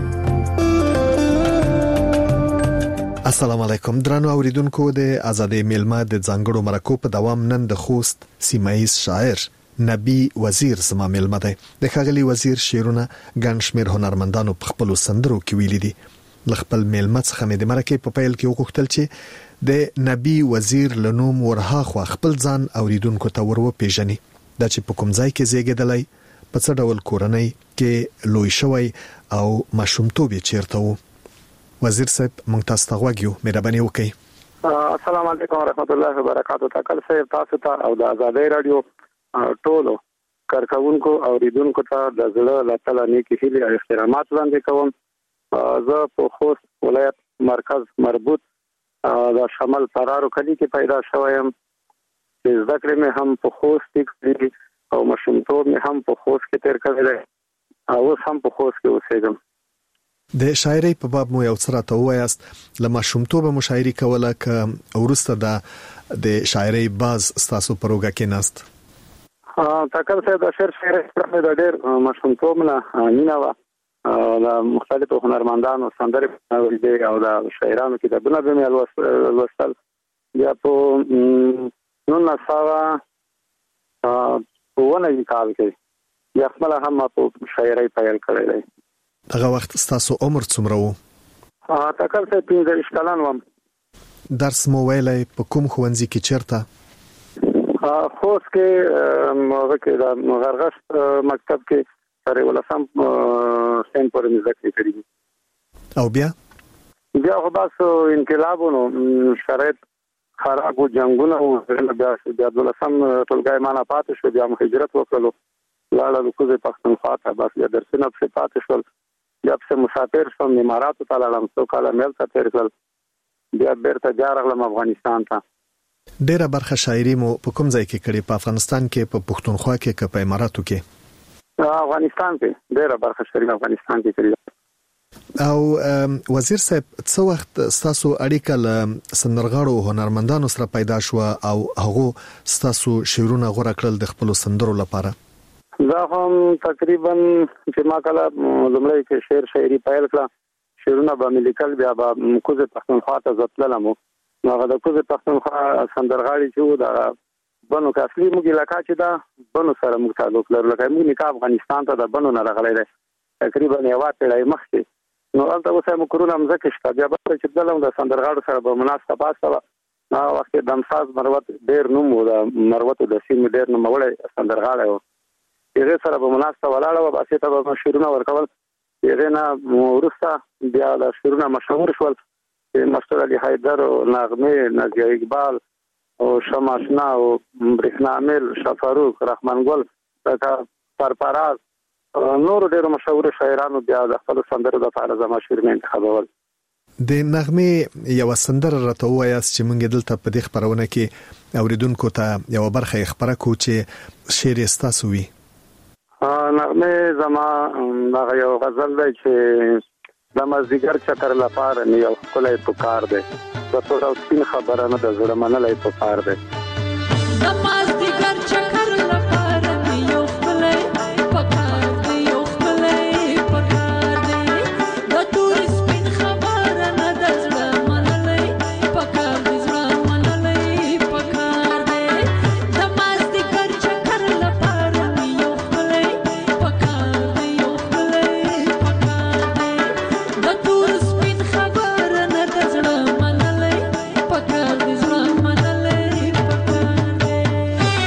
السلام علیکم درنو اوریدونکو د آزادۍ میلمه د ځانګړو مرکو په دوام نن د خوست سیمایي شاعر نبی وزیر زما میلمه دی د ښاغلي وزیر شعرونه ګڼ شمېر هنرمندانو په خپلو سندرو کې ویلي دي له خپل میلمه څخه مې د مرکې په پیل کې وغوښتل چې د نبی وزیر له نوم ورهاخوا خپل ځان اوریدونکو ته ور وپېژني دا چې په کوم ځای کې زیږېدلی په څه ډول کورنۍ کې لوی شوی او ماشومتوب یې چیرته و وزیر صاحب مونږ تاسو ته غواړو مهرباني وکړئ السلام علیکم ورحمت الله وبرکاتہ تاکل صاحب تاسو ته او د آزادۍ رادیو ټولو کارکونکو او اوریدونکو ته د زړه له تله نیکی هیلې او احترامات وړاندې کوم زه په خوست ولایت مرکز مربوط د شمال فرارو کلی کې پیدا شوم چې زده کړې مې هم په خوست کې او ماشومتوب مې هم په خوست کې تیر کړی دی او اوس هم په خوست کې اوسېږم د شاعرۍ په باب مو یو څه راته ووایاست له ماشومتوبه مو شاعري کوله که وروسته د شاعرۍ باز ستاسو په روږه کې ناست تاکل صاحب د شعر شاعرۍ مې د ډېر ماشومتوب نه مینه وه د مختلفو هنرمندانو سندرې اورېدې او د شاعرانو کتابونه به مې لوستل بیا په نولس سوه اووه نوي کال کې بیا خپله هم په شاعرۍ پیل کړی دی هغه وخت ستاسو عمر څومره و؟ تاکل صاحب پنځه ویشت کلن وم. درس مو ویلی په کوم ښوونځي کې چیرته؟ خوست کې هغه کې د غرغشت مکتب کې تر یولسم سین پورې مې زده کړې کړي دي. او بیا؟ بیا خو بس انقلابونو شرایط خراب و جنګونه و بیا بیا دولسم ټولګی مانه پاتې شو بیا مو هجرت وکړلو لاړه د کوزې پښتونخوا ته بس بیا درسونه پسې پاتې شول بیا پسې مسافر شوم اماراتو ته لاړم څو کاله ملته تېر کړل بیا بیرته بیا راغلم افغانستان ته. ډېره برخه شاعري مو په کوم ځای کې کړې په افغانستان کې په پښتونخوا کې که په اماراتو کې؟ افغانستان کې ډېره برخه شاعري افغانستان کې کړې. او وزیر صاحب څه وخت ستاسو اړیکه له سندرغاړو هنرمندانو سره پیدا شو او هغه ستاسو شعرونه غوړه کړل د خپل سندرو لپاره؟ دا هم تقریبا چې ما کله لومړی کې شعر شاعري پیل کړه شعرونه به مې لیکل بیا به کوزې پښتونخوا ته زه تللم نو هغه د کوزه پښتونخوا سندرغاړي چې دا بنو کاصلي موږ علاقہ چې دا بنو سره موږ تعلق لرو لکه موږ نکاح افغانستان ته د بنو نه راغلی دی تقریبا یو پیړۍ مخکې نو البته اوس هم کورونه مزه شته بیا به چې دلته د سندرغاړو سره به مناسبه پاسه نو وخت د امساز مروت ډیر نوم و د مروت د سیم ډیر نوم وړي سندرغاړو یې سره به مناسبه ولاړه و باسي ته به شیرونه ورکول یې نه ورسته بیا د شیرونه مشهور شول مستر علي حیدر او نغمه نازیه اقبال او شماشنا او برېښنا عامل شفاروق رحمان ګل دا پرپراز نور ډېر مشهور شاعرانو بیا د خپل سندرو د لپاره زما شعرونه انتخابول د نغمه یو سندره راته وایاست چې مونږ دلته په دې خبرونه کې اوریدونکو ته یو برخه خبره کو چې شعر استاسو وي نغمه زما هغه یو غزل دی چې د مازدیګر چکر لپاره نه یو کولای پکار دی د ټول سپین خبره نه د زړه منلای پکار دی د مازدیګر چکر لپاره نه یو کولای پکار دی یو کولای پکار دی د ټول سپین خبره نه د زړه منلای پکار دی زړه منلای پکار دی د مازدیګر چکر لپاره نه یو کولای پکار دی یو کولای پکار دی د ټول سپین خبره نه د زړه منلای پکار دی زړه منلای پکار دی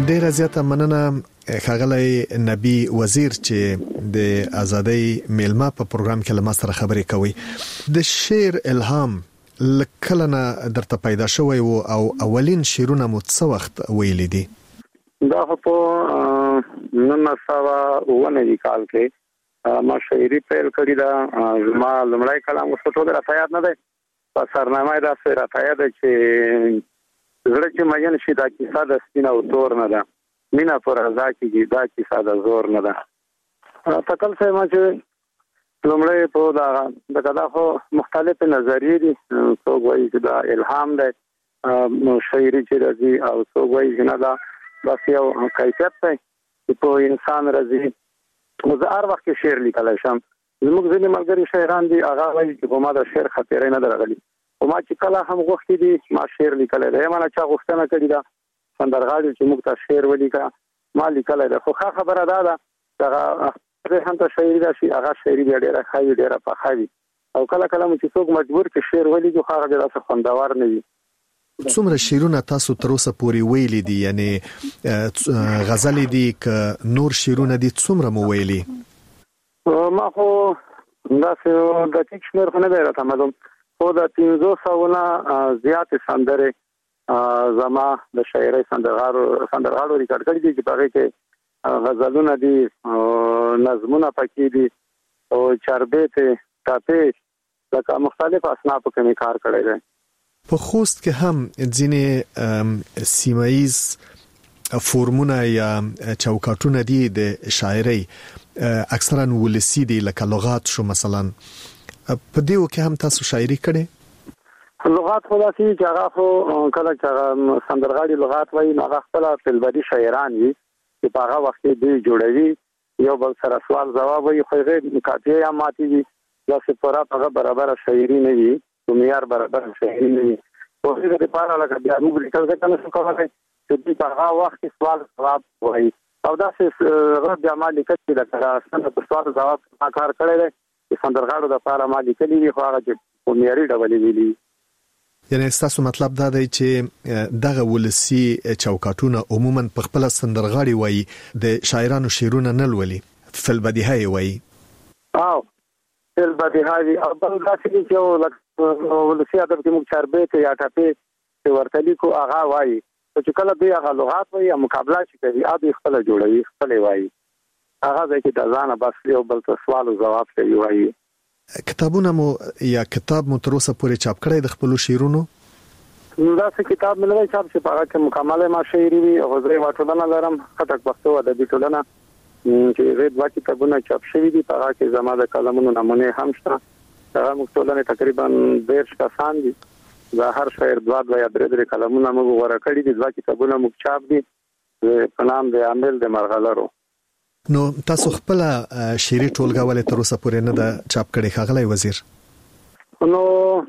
ډیر زیاته مننه ښاغلی نبی وزیر چې د ازادۍ میلمه په پروګرام کې لمر سره خبرې کوي. د شعر الهام لکلنه درته پیدا شوی وو او اولین شعرونه مو څه وخت ویلي دي؟ دا په نولس سوه اووه نوي کال کې ما شاعري پیل کړې ده. ما لومړی کلام وسوټو راته یاد نه دی، په سرنامه دا سره راته یاد ده چې زړه چې مین شي دا کیسه د سپین او تور نه ده، مینا پر رضا کېږي دا کیسه د زور نه ده. تکل څه ما چې لومړی په دا دغه دا خو مختلف نظریې دي، څوک وایي چې دا الهام دی شاعري چې راځي، او څوک وایي چې نه دا بس یو کیفیت دی چې په انسان راځي. زه هر وخت کې شعر لیکلی شم. زموږ ځینې ملګري شاعران دي هغه وایي چې په ما د شعر خاطرې نه ده راغلي، خو ما چې کله هم غوښتي دي ما شعر لیکلی دی. ما نه چا غوښتنه کړې ده سندرغاړي چې موږ ته شعر ولیکه، ما لیکلی ده. خو ښه خبره دا ده چې هغه هم ته شاعري راشي، هغه شاعري بیا ډېره ښه وي، ډېره پخه وي، او کله کله مو چې څوک مجبور کړي شعر ولیکي خو هغه بیا داسې خوندور نه وي. څومره شعرونه تاسو تر اوسه پورې ویلي دي؟ یعنی غزل دي که نور شعرونه دي څومره مو ویلي؟ ما خو داسې دقیق شمېر خو نه دی راته معلوم، خو د پنځو سوو نه زیاتې سندرې زما د شاعرۍ سندرغاړو سندرغاړو ریکارډ کړي دي چې په هغې کې غزلونه دي، نظمونه پکې دي، او چاربیتې، ټاپې، لکه مختلف اصنافو کې مې کار کړی دی. په خوست کې هم ځینې سیمایز فورمونه یا چوکاټونه دي د شاعرۍ، اکثرا ولسی دي، لکه لغات شو مثلا. په دیو کې هم تاسو شاعري کړې؟ لغات خو داسې چې هغه خو کله چې هغه سندرغاړي لغات وایي نو هغه خپله فلبدي شاعران وي چې په هغه وخت کې دوی جوړوي، یو بل سره سوال ځواب وایي، خو هغې قافیې یا ماتې وي، داسې پوره هغه برابره شاعري نه وي، معیار برابر شاعري نه وي. خو هغې دپاره لکه بیا موږ لیکل ځکه نه شو کولی چې دوی په هغه وخت کې سوال ځواب وایي، او داسې هغه بیا ما لیکل چې لکه څنګه په سوال ځواب ما کار کړی دی چې سندرغاړو دپاره ما لیکلي وي، خو هغه چې په معیاري ډول یې ویلي. یعنی ستاسو مطلب دا دی چې دغه ولسی چوکاټونه عموما په خپله سندرغاړي وایي، د شاعرانو شعرونه نه لولي، فلبدیها یې وایي. او فلبدیها وي، او بل داسې دي چې یو ولسی ادب کې موږ چاربیتې یا ټپې چې ورته لیکو هغه وایي، خو چې کله دوی هغه لغات وایي یا مقابله چې کوي هغه دوی خپله جوړوي، خپلې وایي، هغه ځای کې د ځانه بس یو بل ته سوال او ځواب کوي وایي. کتابونه مو یا کتاب مو تر اوسه پورې چاپ کړی د خپلو شعرونو؟ داسې کتاب مې نه دی چاپ چې په هغه کې مکمله ما شاعري وي، او زه یوه ټولنه لرم، خټک پښتو ادبي ټولنه، چې هغې دوه کتابونه چاپ شوي دي، په هغه کې زما د کلمونو نمونې هم شته. هغه موږ ټولنې تقریبا دېرش کسان دي، د هر شاعر دوه دوه یا درې درې کلمونه موږ غوره کړي دي، دوه کتابونه موږ چاپ دي په نام د عامل د مرغلرو. نو تاسو خپل شعري ټولګه ولې تر اوسه پورې نه ده چاپ کړې ښاغلی وزیر؟ نو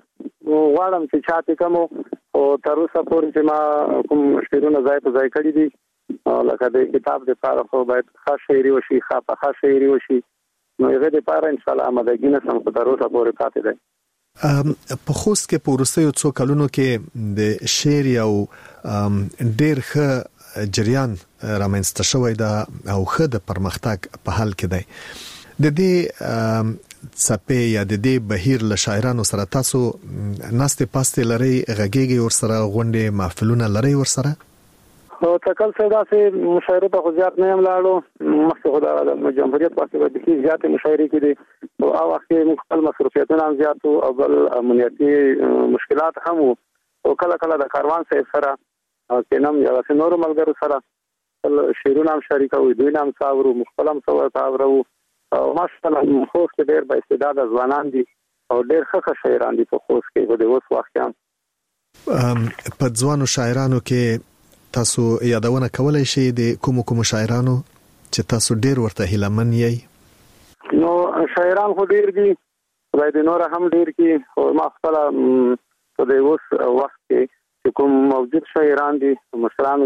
غواړم چې چاپ یې کړم، او تر اوسه پورې چې ما کوم شعرونه ځای په ځای کړي دي، لکه د کتاب دپاره خو باید ښه شاعري وشي، ښه پخه شاعري وشي، نو هغې دپاره انشاءالله آمادګي نه سم، خو تر اوسه پورې پاتې دی. په خوست کې په وروستیو څو کلونو کې د شعر یو ډېر ښه جریان رامنځته شوی ده او ښه د پرمختګ په حال کې دی. د دې څپې یا د دې بهیر له شاعرانو سره تاسو ناستې پاستې لرئ، غږیږئ ورسره، غونډې محفلونه لرئ ورسره؟ تکل څه داسې مشاعرې ته خو زیات نه یم لاړو، مخکې خو د جمهوریت وخت به بیخي زیاتې مشاعرې کېدې، او هغه وخت کې موږ خپل مصروفیتونه هم زیات وو، او بل امنیتي مشکلات هم وو، او کله کله د کاروان صاحب سره کینم یا داسې نورو ملګرو سره خپل شعرونه هم شریکوو، دوی نه هم څه اورو، موږ خپل هم څه ورته اورو، او ماشاءالله خوست کې ډېر با استعداده ځوانان دي او ډېر ښه ښه شاعران دي په خوست کې، خو د اوس وخت کې هم. په ځوانو شاعرانو کې تاسو یادونه کولای شئ د کومو کومو شاعرانو چې تاسو ډېر ورته هیلهمن یې؟ نو شاعران خو ډېر دي، خدای دې نور هم ډېر کړي، خو ما خپله په د اوس وخت کې چې کوم موجود شاعران دي مشرانو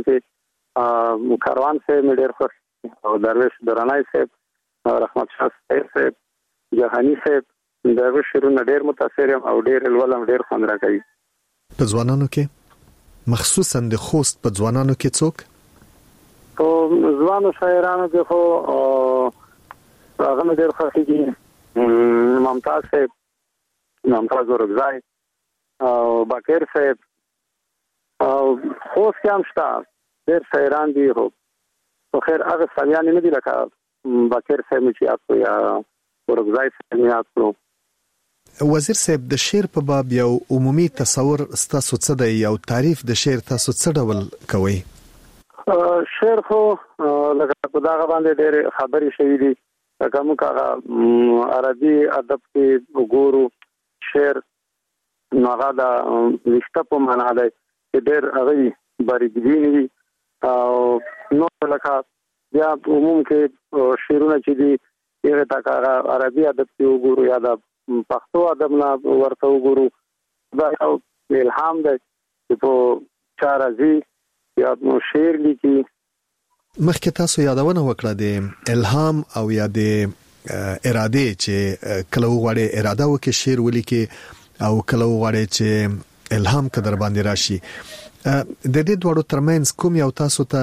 کې کاروان صاحب مې ډېر خوښ، او درویش درنای صاحب، رحمت شاه صاحب، جهاني صاحب، د هغوی شعرونه ډېر متاثر یم او ډېر لولم، ډېر خوند راکوي. په ځوانانو کې مخصوصا د خوست په ځوانانو کې څوک؟ په ځوانو شاعرانو کې خو هغه مې ډېر خوښېږي ممتاز صاحب، ممتاز اورکزی او باقر صاحب او خوست کې هم شته ډېر شاعران دي. خو خیر هغه سالیان نه دي لکه باقر صاحب چې یاد کړو یا اورکزی صاحب یاد کړو. وزیر صاحب د شعر په باب یو عمومي تصور ستاسو څه دی؟ یو تعریف د شعر تاسو څه ډول کوئ؟ شعر خو لکه په دغه باندې ډېر خبرې شوي دي. لکه موږ هغه عربي ادب کې وګورو شعر نو هغه د رشته په معنا دی چې ډېر هغه باریکبین وي او نو لکه بیا عموم کې شعرونه چې دي هغه تا هغه عربي ادب کې وګورو یا د پښتو ادب نه ورته وګورو. دا یو الهام دی چې په چا راځي یا نو شعر لیکي. مخکې تاسو یادونه وکړه د الهام او یا د اراده چې کله وغواړي اراده وکړي شعر ولیکي او کله وغواړي چې الهام کدر باندې راشي. د دې دوړو ترمنځ کوم یو تاسو ته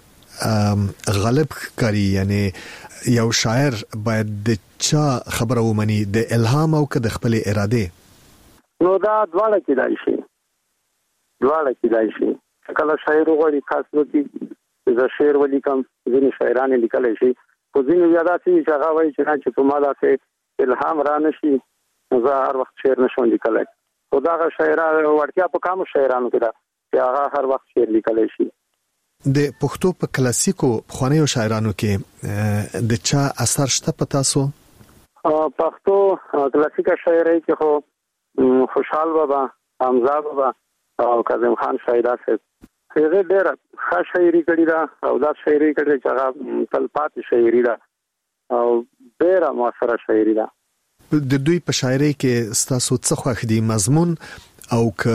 غالب کاری؟ یعنی یو شاعر باید د چا خبره ومني، د الهام او که د خپل اراده؟ نو دا دواړه کېدای شي دواړه کېدای شي کله شاعر وغواړي خاص وکړي زه شعر ولیکم، ځینې شاعران لیکلی شي، خو ځینې بیا داسې چې هغه وایي چې نه چې په ما داسې الهام را نه شي زه هر وخت شعر نشم لیکلی. خو دغه شاعران وړتیا په کامو شاعرانو کې ده چې هغه هر وخت شعر لیکلی شي. د پښتو په کلاسیکو پخوانیو شاعرانو کې د چا اثر شته په تاسو؟ پښتو کلاسیکه شاعرۍ کې خو خوشحال بابا، حمزه بابا او کاظم خان شایده صاحب هغه ډېره ښه شاعري کړې ده او دا شاعري کړې چې هغه تلپاتې شاعري ده او ډېره مؤثره شاعري ده. د دوی په شاعرۍ کې ستاسو څه خوښ دي؟ مضمون او که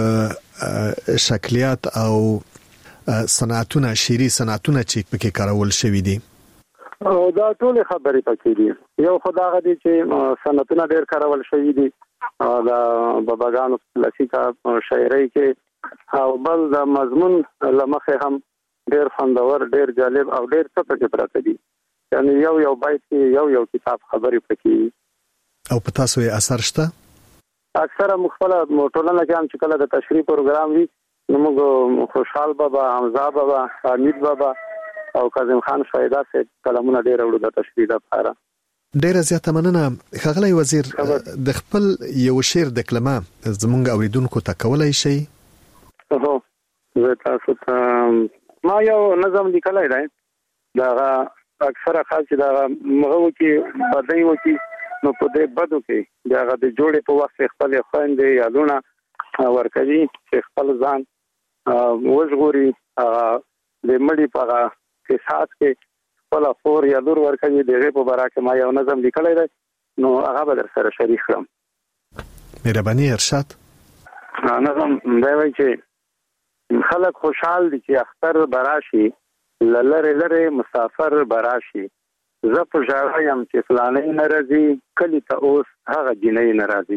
شکلیات او صنعتونه، شعري صنعتونه چې پکې کارول شوي دي؟ او دا ټول خبرې پکې دي. یو خدای غدي چې صنعتونه ډېر کارول شوي دي دا باباګانو کلاسیکه شاعرۍ کې، او بل د مضمون لمخه هم ډېر خوندور، ډېر جالب او ډېر څه پکې پراته دي. یعنی یو یو بیت کې یو یو کتاب خبرې پکې. او په تاسو یې اثر شته؟ اکثره مخفله ټولنه کې هم چې کله د تشریح پروګرام وي نو موږ خوشحال بابا، حمزه بابا، حمید بابا او کاظم خان شایده صاحب کلمونه ډېر وړو د تشریح لپاره. ډېر زیاته مننه ښاغلی وزیر. د خپل یو شعر د کلمه زموږ اوریدونکو ته کولای شي؟ هو زه تاسو ته ما یو نظم لیکلی دی، دا اکثره خاص چې دا مغو کې بدای وکي نو په دې بدو کې دا د جوړې په وخت خپل خويندې یادونه ورکوي چې خپل ځان وژغوري د مړي په قصاص کې خپل فور یا لور ورکوي. دغه په باره کې ما یو نظم لیکلی دی نو هغه به در سره شریک کړم. مهرباني ارشاد. نظم دی وایي چې خلک خوشحال دي چې اختر براشي، لره لره مسافر براشي، زه په ژړا یم چې فلانې نه راځي، کلي ته اوس هغه جنۍ نه راځي.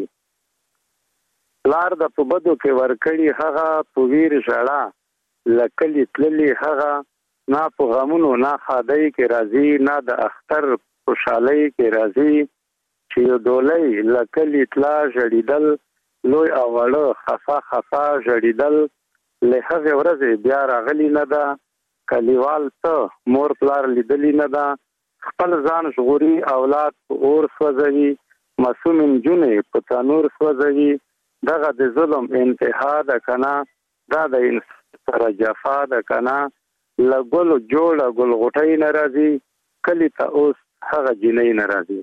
لار د په بدو کې ورکړي هغه په ویر ژړا، لکلي تللي هغه نه په غمونو نه خادۍ کې راځي، نه د اختر خوشحالۍ کې راځي. چې یو ډولۍ لکلي تلا ژړېدل، لوی او وړه خفا خفا ژړېدل، له هغې ورځې بیا راغلی نه ده، کلیوال ته مور پلار لیدلی نه ده، خپل ځان ژغوري اولاد په اور سوځوي، معصوم نجونې په تنور سوځوي. دغه د ظلم انتها ده کنه، دا د انسان سره جفا ده کنه، له ګلو جوړه ګل غوټۍ نه راځي، کلي ته اوس هغه جنۍ نه راځي.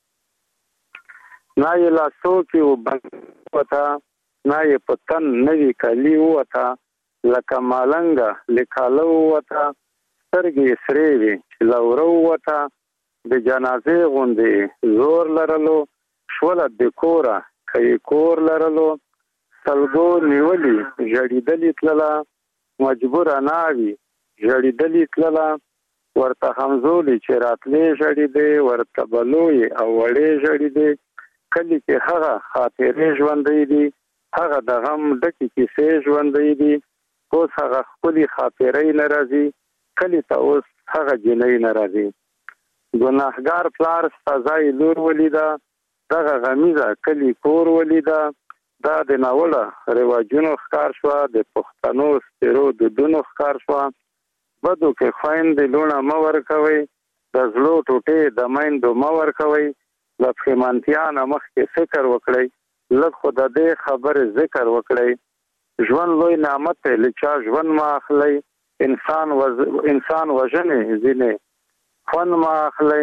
نه یې لاسو کې وبند وته، نه یې په تن نوي کالي ووته، لکه مالنګه لیکاله ووته، سترګې سرې وې چې لوره ووته، د جنازې غوندې زور لرلو، شوله د کوره که یې کور لرلو، سلګو نیولي ژړېدلې تلله، مجبوره ناوي ژړېدلې تلله، ورته همزولې چې راتلې ژړېدې، ورته بلویې او وړې ژړېدې. کلي کې هغه خاطرې ژوندۍ دي، هغه د غم ډکې کیسې ژوندۍ دي، اوس هغه ښکلي خاطرې نه راځي، کلي ته اوس هغه جنۍ ناراضي ګناهګار پلار سزای لور ولیدا دغه غمیزه کلی کور ولیدا دا د ناوړه رواجونو ښکار شو د پښتنو سترو د دونو ښکار شو بدو کې خويند لونه مور کوي د زلو ټوټه د مایندو مور کوي د پښمنتیا نامخ کې فکر وکړي لږ خو د دې خبر ذکر وکړي ژوند لوی نعمت ته لچا ژوند ما اخلي انسان وز... انسان وجنه زینه فن ما اخلي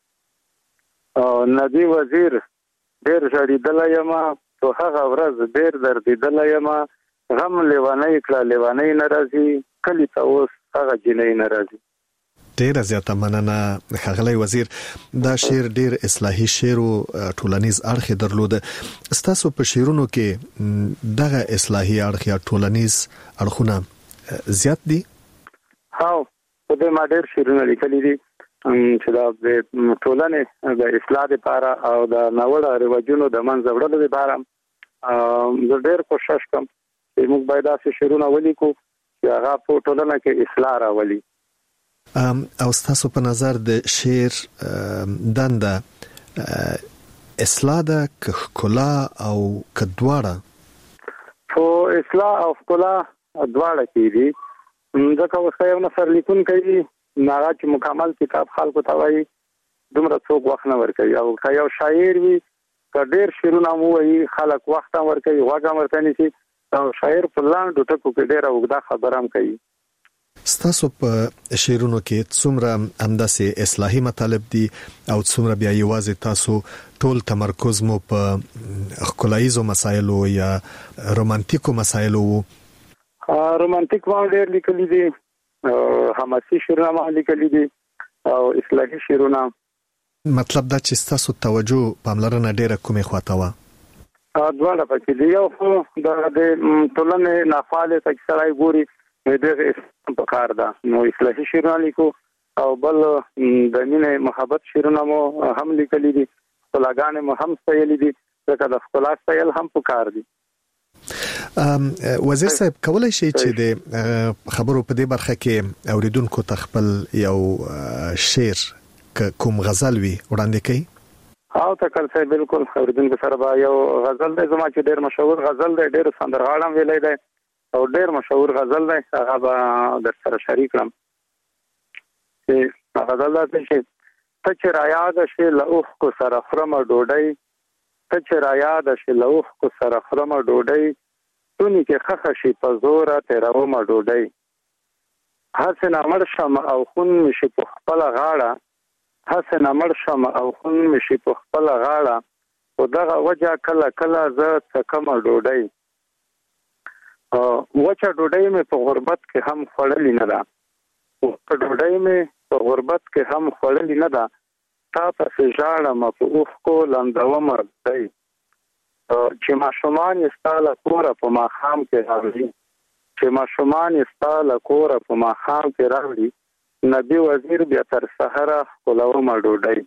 نبی وزیر ډیر جړیدل یما تو هغه ورځ ډیر دردیدل یما غم لیوانه کړه لیوانه ناراضي کلی ته اوس هغه جنې ناراضي. ډیر زیاته مننه ښاغلی وزیر. دا شعر ډیر اصلاحي شعر او ټولنیز اړخ درلود. ستاسو په شعرونو کې دغه اصلاحي اړخ یا ټولنیز اړخونه زیات دي؟ هاو په دې ما ډیر شعرونه لیکلي دي چې دا د ټولنې د اصلاح لپاره او د ناوړه رواجونو د منځ وړلو لپاره زه ډیر کوشش کوم چې موږ باید تاسو شعرونه ولیکو چې هغه په ټولنه کې اصلاح راولي. او ستاسو په نظر د شعر دنده اصلاح ده که ښکلا او که دواړه؟ خو اصلاح او ښکلا دواړه کېدي ځکه اوس یو نثر لیکونکی هغه چې مکمل کتاب خلکو ته وایي دومره څوک وخت نه ورکوي او که یو شاعر وي که ډېر شعرونه مو وایي خلک وخت هم ورکوي غوږ هم ورته نیسي او شاعر په لنډو ټکو کې ډېره اوږده خبره هم کوي. ستاسو په شعرونو کې څومره همداسې اصلاحي مطالب دي او څومره بیا یوازې تاسو ټول تمرکز مو په ښکلاییزو مسایلو یا رومانتیکو مسایلو؟ رومانتیک ما ډېر لیکلي دي، حماسي شعرونه ما لیکلي دي او اصلاحي شعرونه. مطلب دا چې ستاسو توجه پاملرنه ډېره کومې خواته وه؟ دواړه پکې دي. یو خو د ټولنې نافعاله سړی ګوري دغه اسلام په کار ده نو اصلاحي شعرونه لیکو او بل د مینې محبت شعرونه مو هم لیکلي دي، ښکلاګانې مو هم ستایلي دي ځکه د ښکلا ستایل هم په کار دي. وزیر صاحب کولای شي چې د خبرو په دې برخه کې اوریدونکو ته خپل یو شعر کوم غزل وي وړاندې کړي؟ او تکل صاحب بالکل اوریدونکو سره به یو غزل دی زما چې ډېر مشهور غزل دی، ډېر سندرغاړم ویلی دی او ډېر مشهور غزل دی، هغه به در سره شریک کړم. چې غزل دا چې ته چې رایاده شې له اوښکو سره خورمه ډوډۍ، ته چې رایاده شې له اوښکو سره خورمه ډوډۍ، تونې کې خښه شي په زوره تېرومه ډوډۍ، هسې نه مړ شم او خون مې شي په خپله غاړه، هسې نه مړ شم او خون مې شي په خپله غاړه، خو دغه وجه کله کله زه څکمه ډوډۍ، وچه ډوډۍ مې په غربت کې هم خوړلې نه ده، وچه ډوډۍ مې په غربت کې هم خوړلې نه ده، تا پسې ژاړم په اوښکو لندومه ډوډۍ، چې ماشومان یې ستا له کوره په ماښام کې راوړي، چې ماشومان یې ستا له کوره په ماښام کې راوړي، نبی وزیر بیا تر سحره ښکلومه ډوډۍ.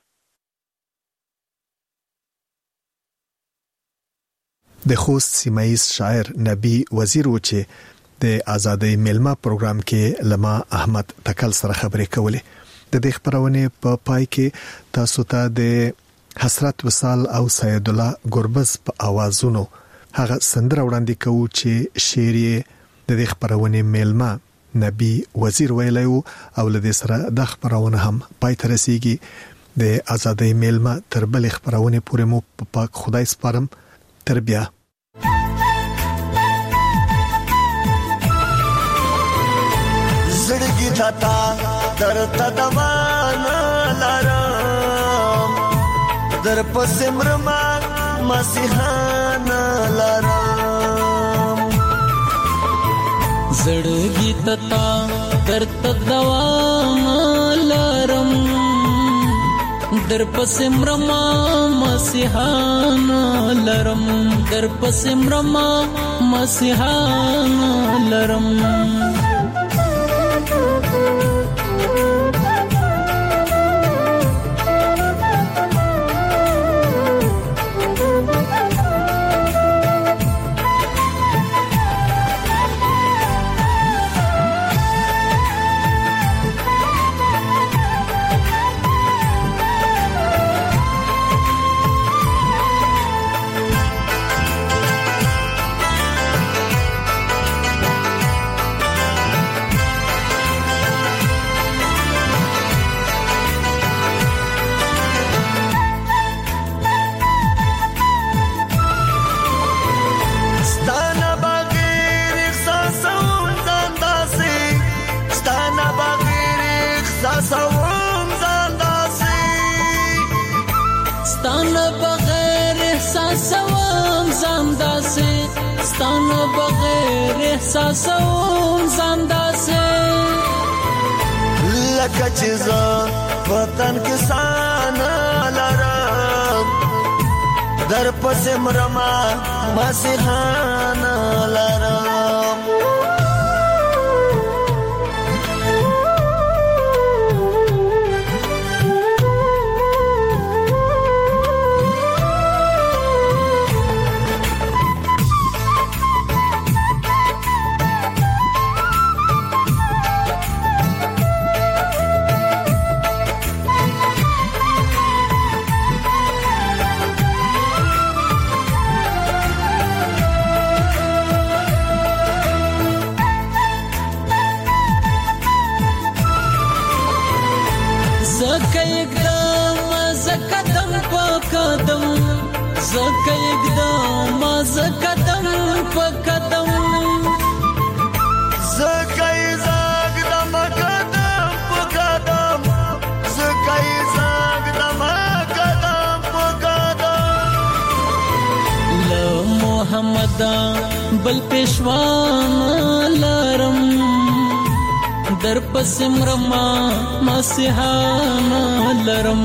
د خوست سیمایز شاعر نبی وزیر و چې د آزادۍ میلمه پروګرام کې لما احمد تکل سره خبرې کولې. د دې خبرونه په پای کې تاسو ته د حسرت وصال او سید الله ګربز په اوازونو هغه سندره وړاندې کوو چې شعر د دې خبرونه میلمه نبی وزیر ویلی او لدې سره د خبرونه هم پای ته رسیږي. د آزادۍ میلمه تر بل خبرونه پورې مو په پاک خدای سپارم. تر بیا. زړګي تا درته دوانا لارم در پسې مرما مسیحانا لارم زړګي تا درته دوانا لارم در پسې مرما مسیحانا لرم در پسې مرما مسیحانا لرم ستانه بغیر احساسوم ځاندا سه لکه چې زه وطن کې سانا لرم در پسې مرما مسیحانا لرم زکه اقدام زکدم په قدم زکه اقدام زکدم په قدم زکه زکدم قدم په قدم زکه زکدم قدم په قدم له محمد بل پېښوان لرم در پسې مرما مسیحانا لرم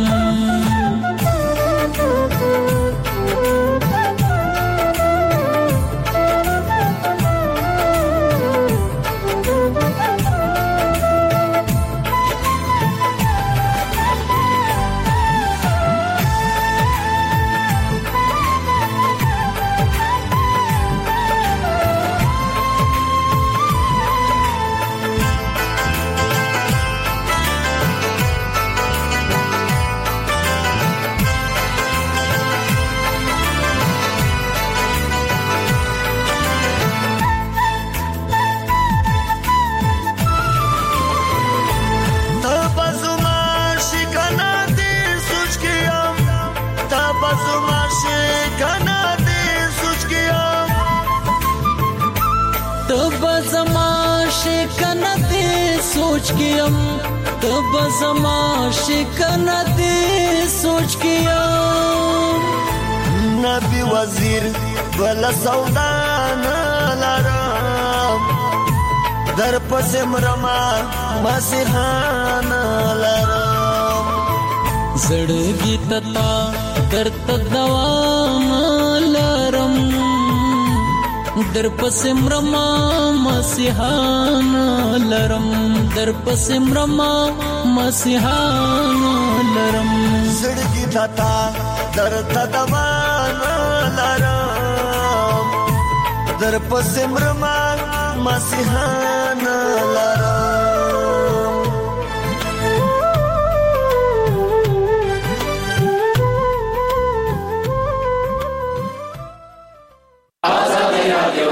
सोच कियम तब जमा शिकना दे सोच कियम नबी वजीर बला सौदाना लरम در پس مرما مسیحانا لرم زړګي تتا درت دوام لرم در پس مرما مسیحانا لرم در پس مرما مسیحانا لرم زړګي تتا درت دوام لرم در پس مرما مسیحانا لرم آزادی رادیو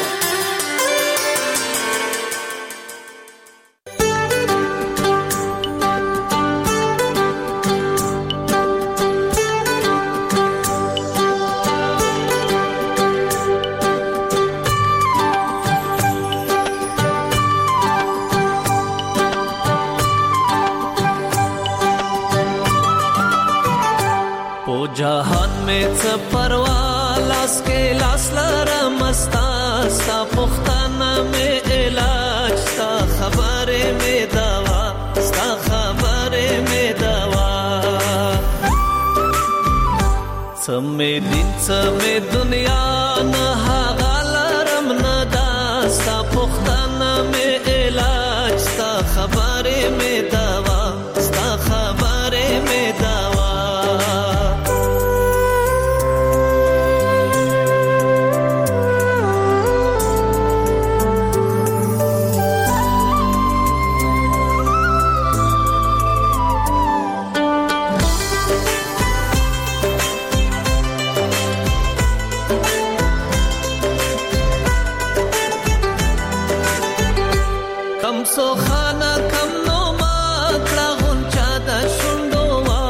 जहान में च परवा लास के लास लरा मस्ता सा पुख्ताना में इलाज सा खबरे में दवा सा खबरे में दवा समय दिन समय दुनिया न हागलरम न दास्ता पुख्ताना में इलाज सा खबरे में दवा सा खबरे में दवा सो खाना कम नो मात्रा गुंचा दा शुंडोवा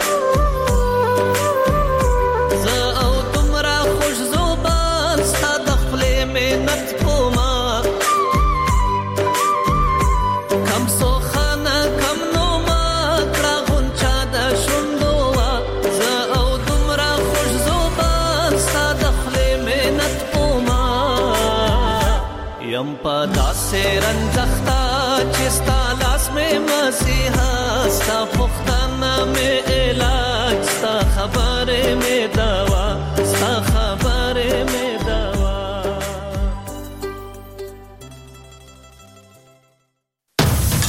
ज़ औ तुमरा खुश ज़ुबान सा दखले में नत कोमा कम सो खाना कम नो मात्रा गुंचा दा शुंडोवा ज़ औ तुमरा खुश ज़ुबान सा दखले में नत कोमा یم پدا سے رنجختا چستا لاس میں مسیحا ستا پختانا میں علاج ستا خبر میں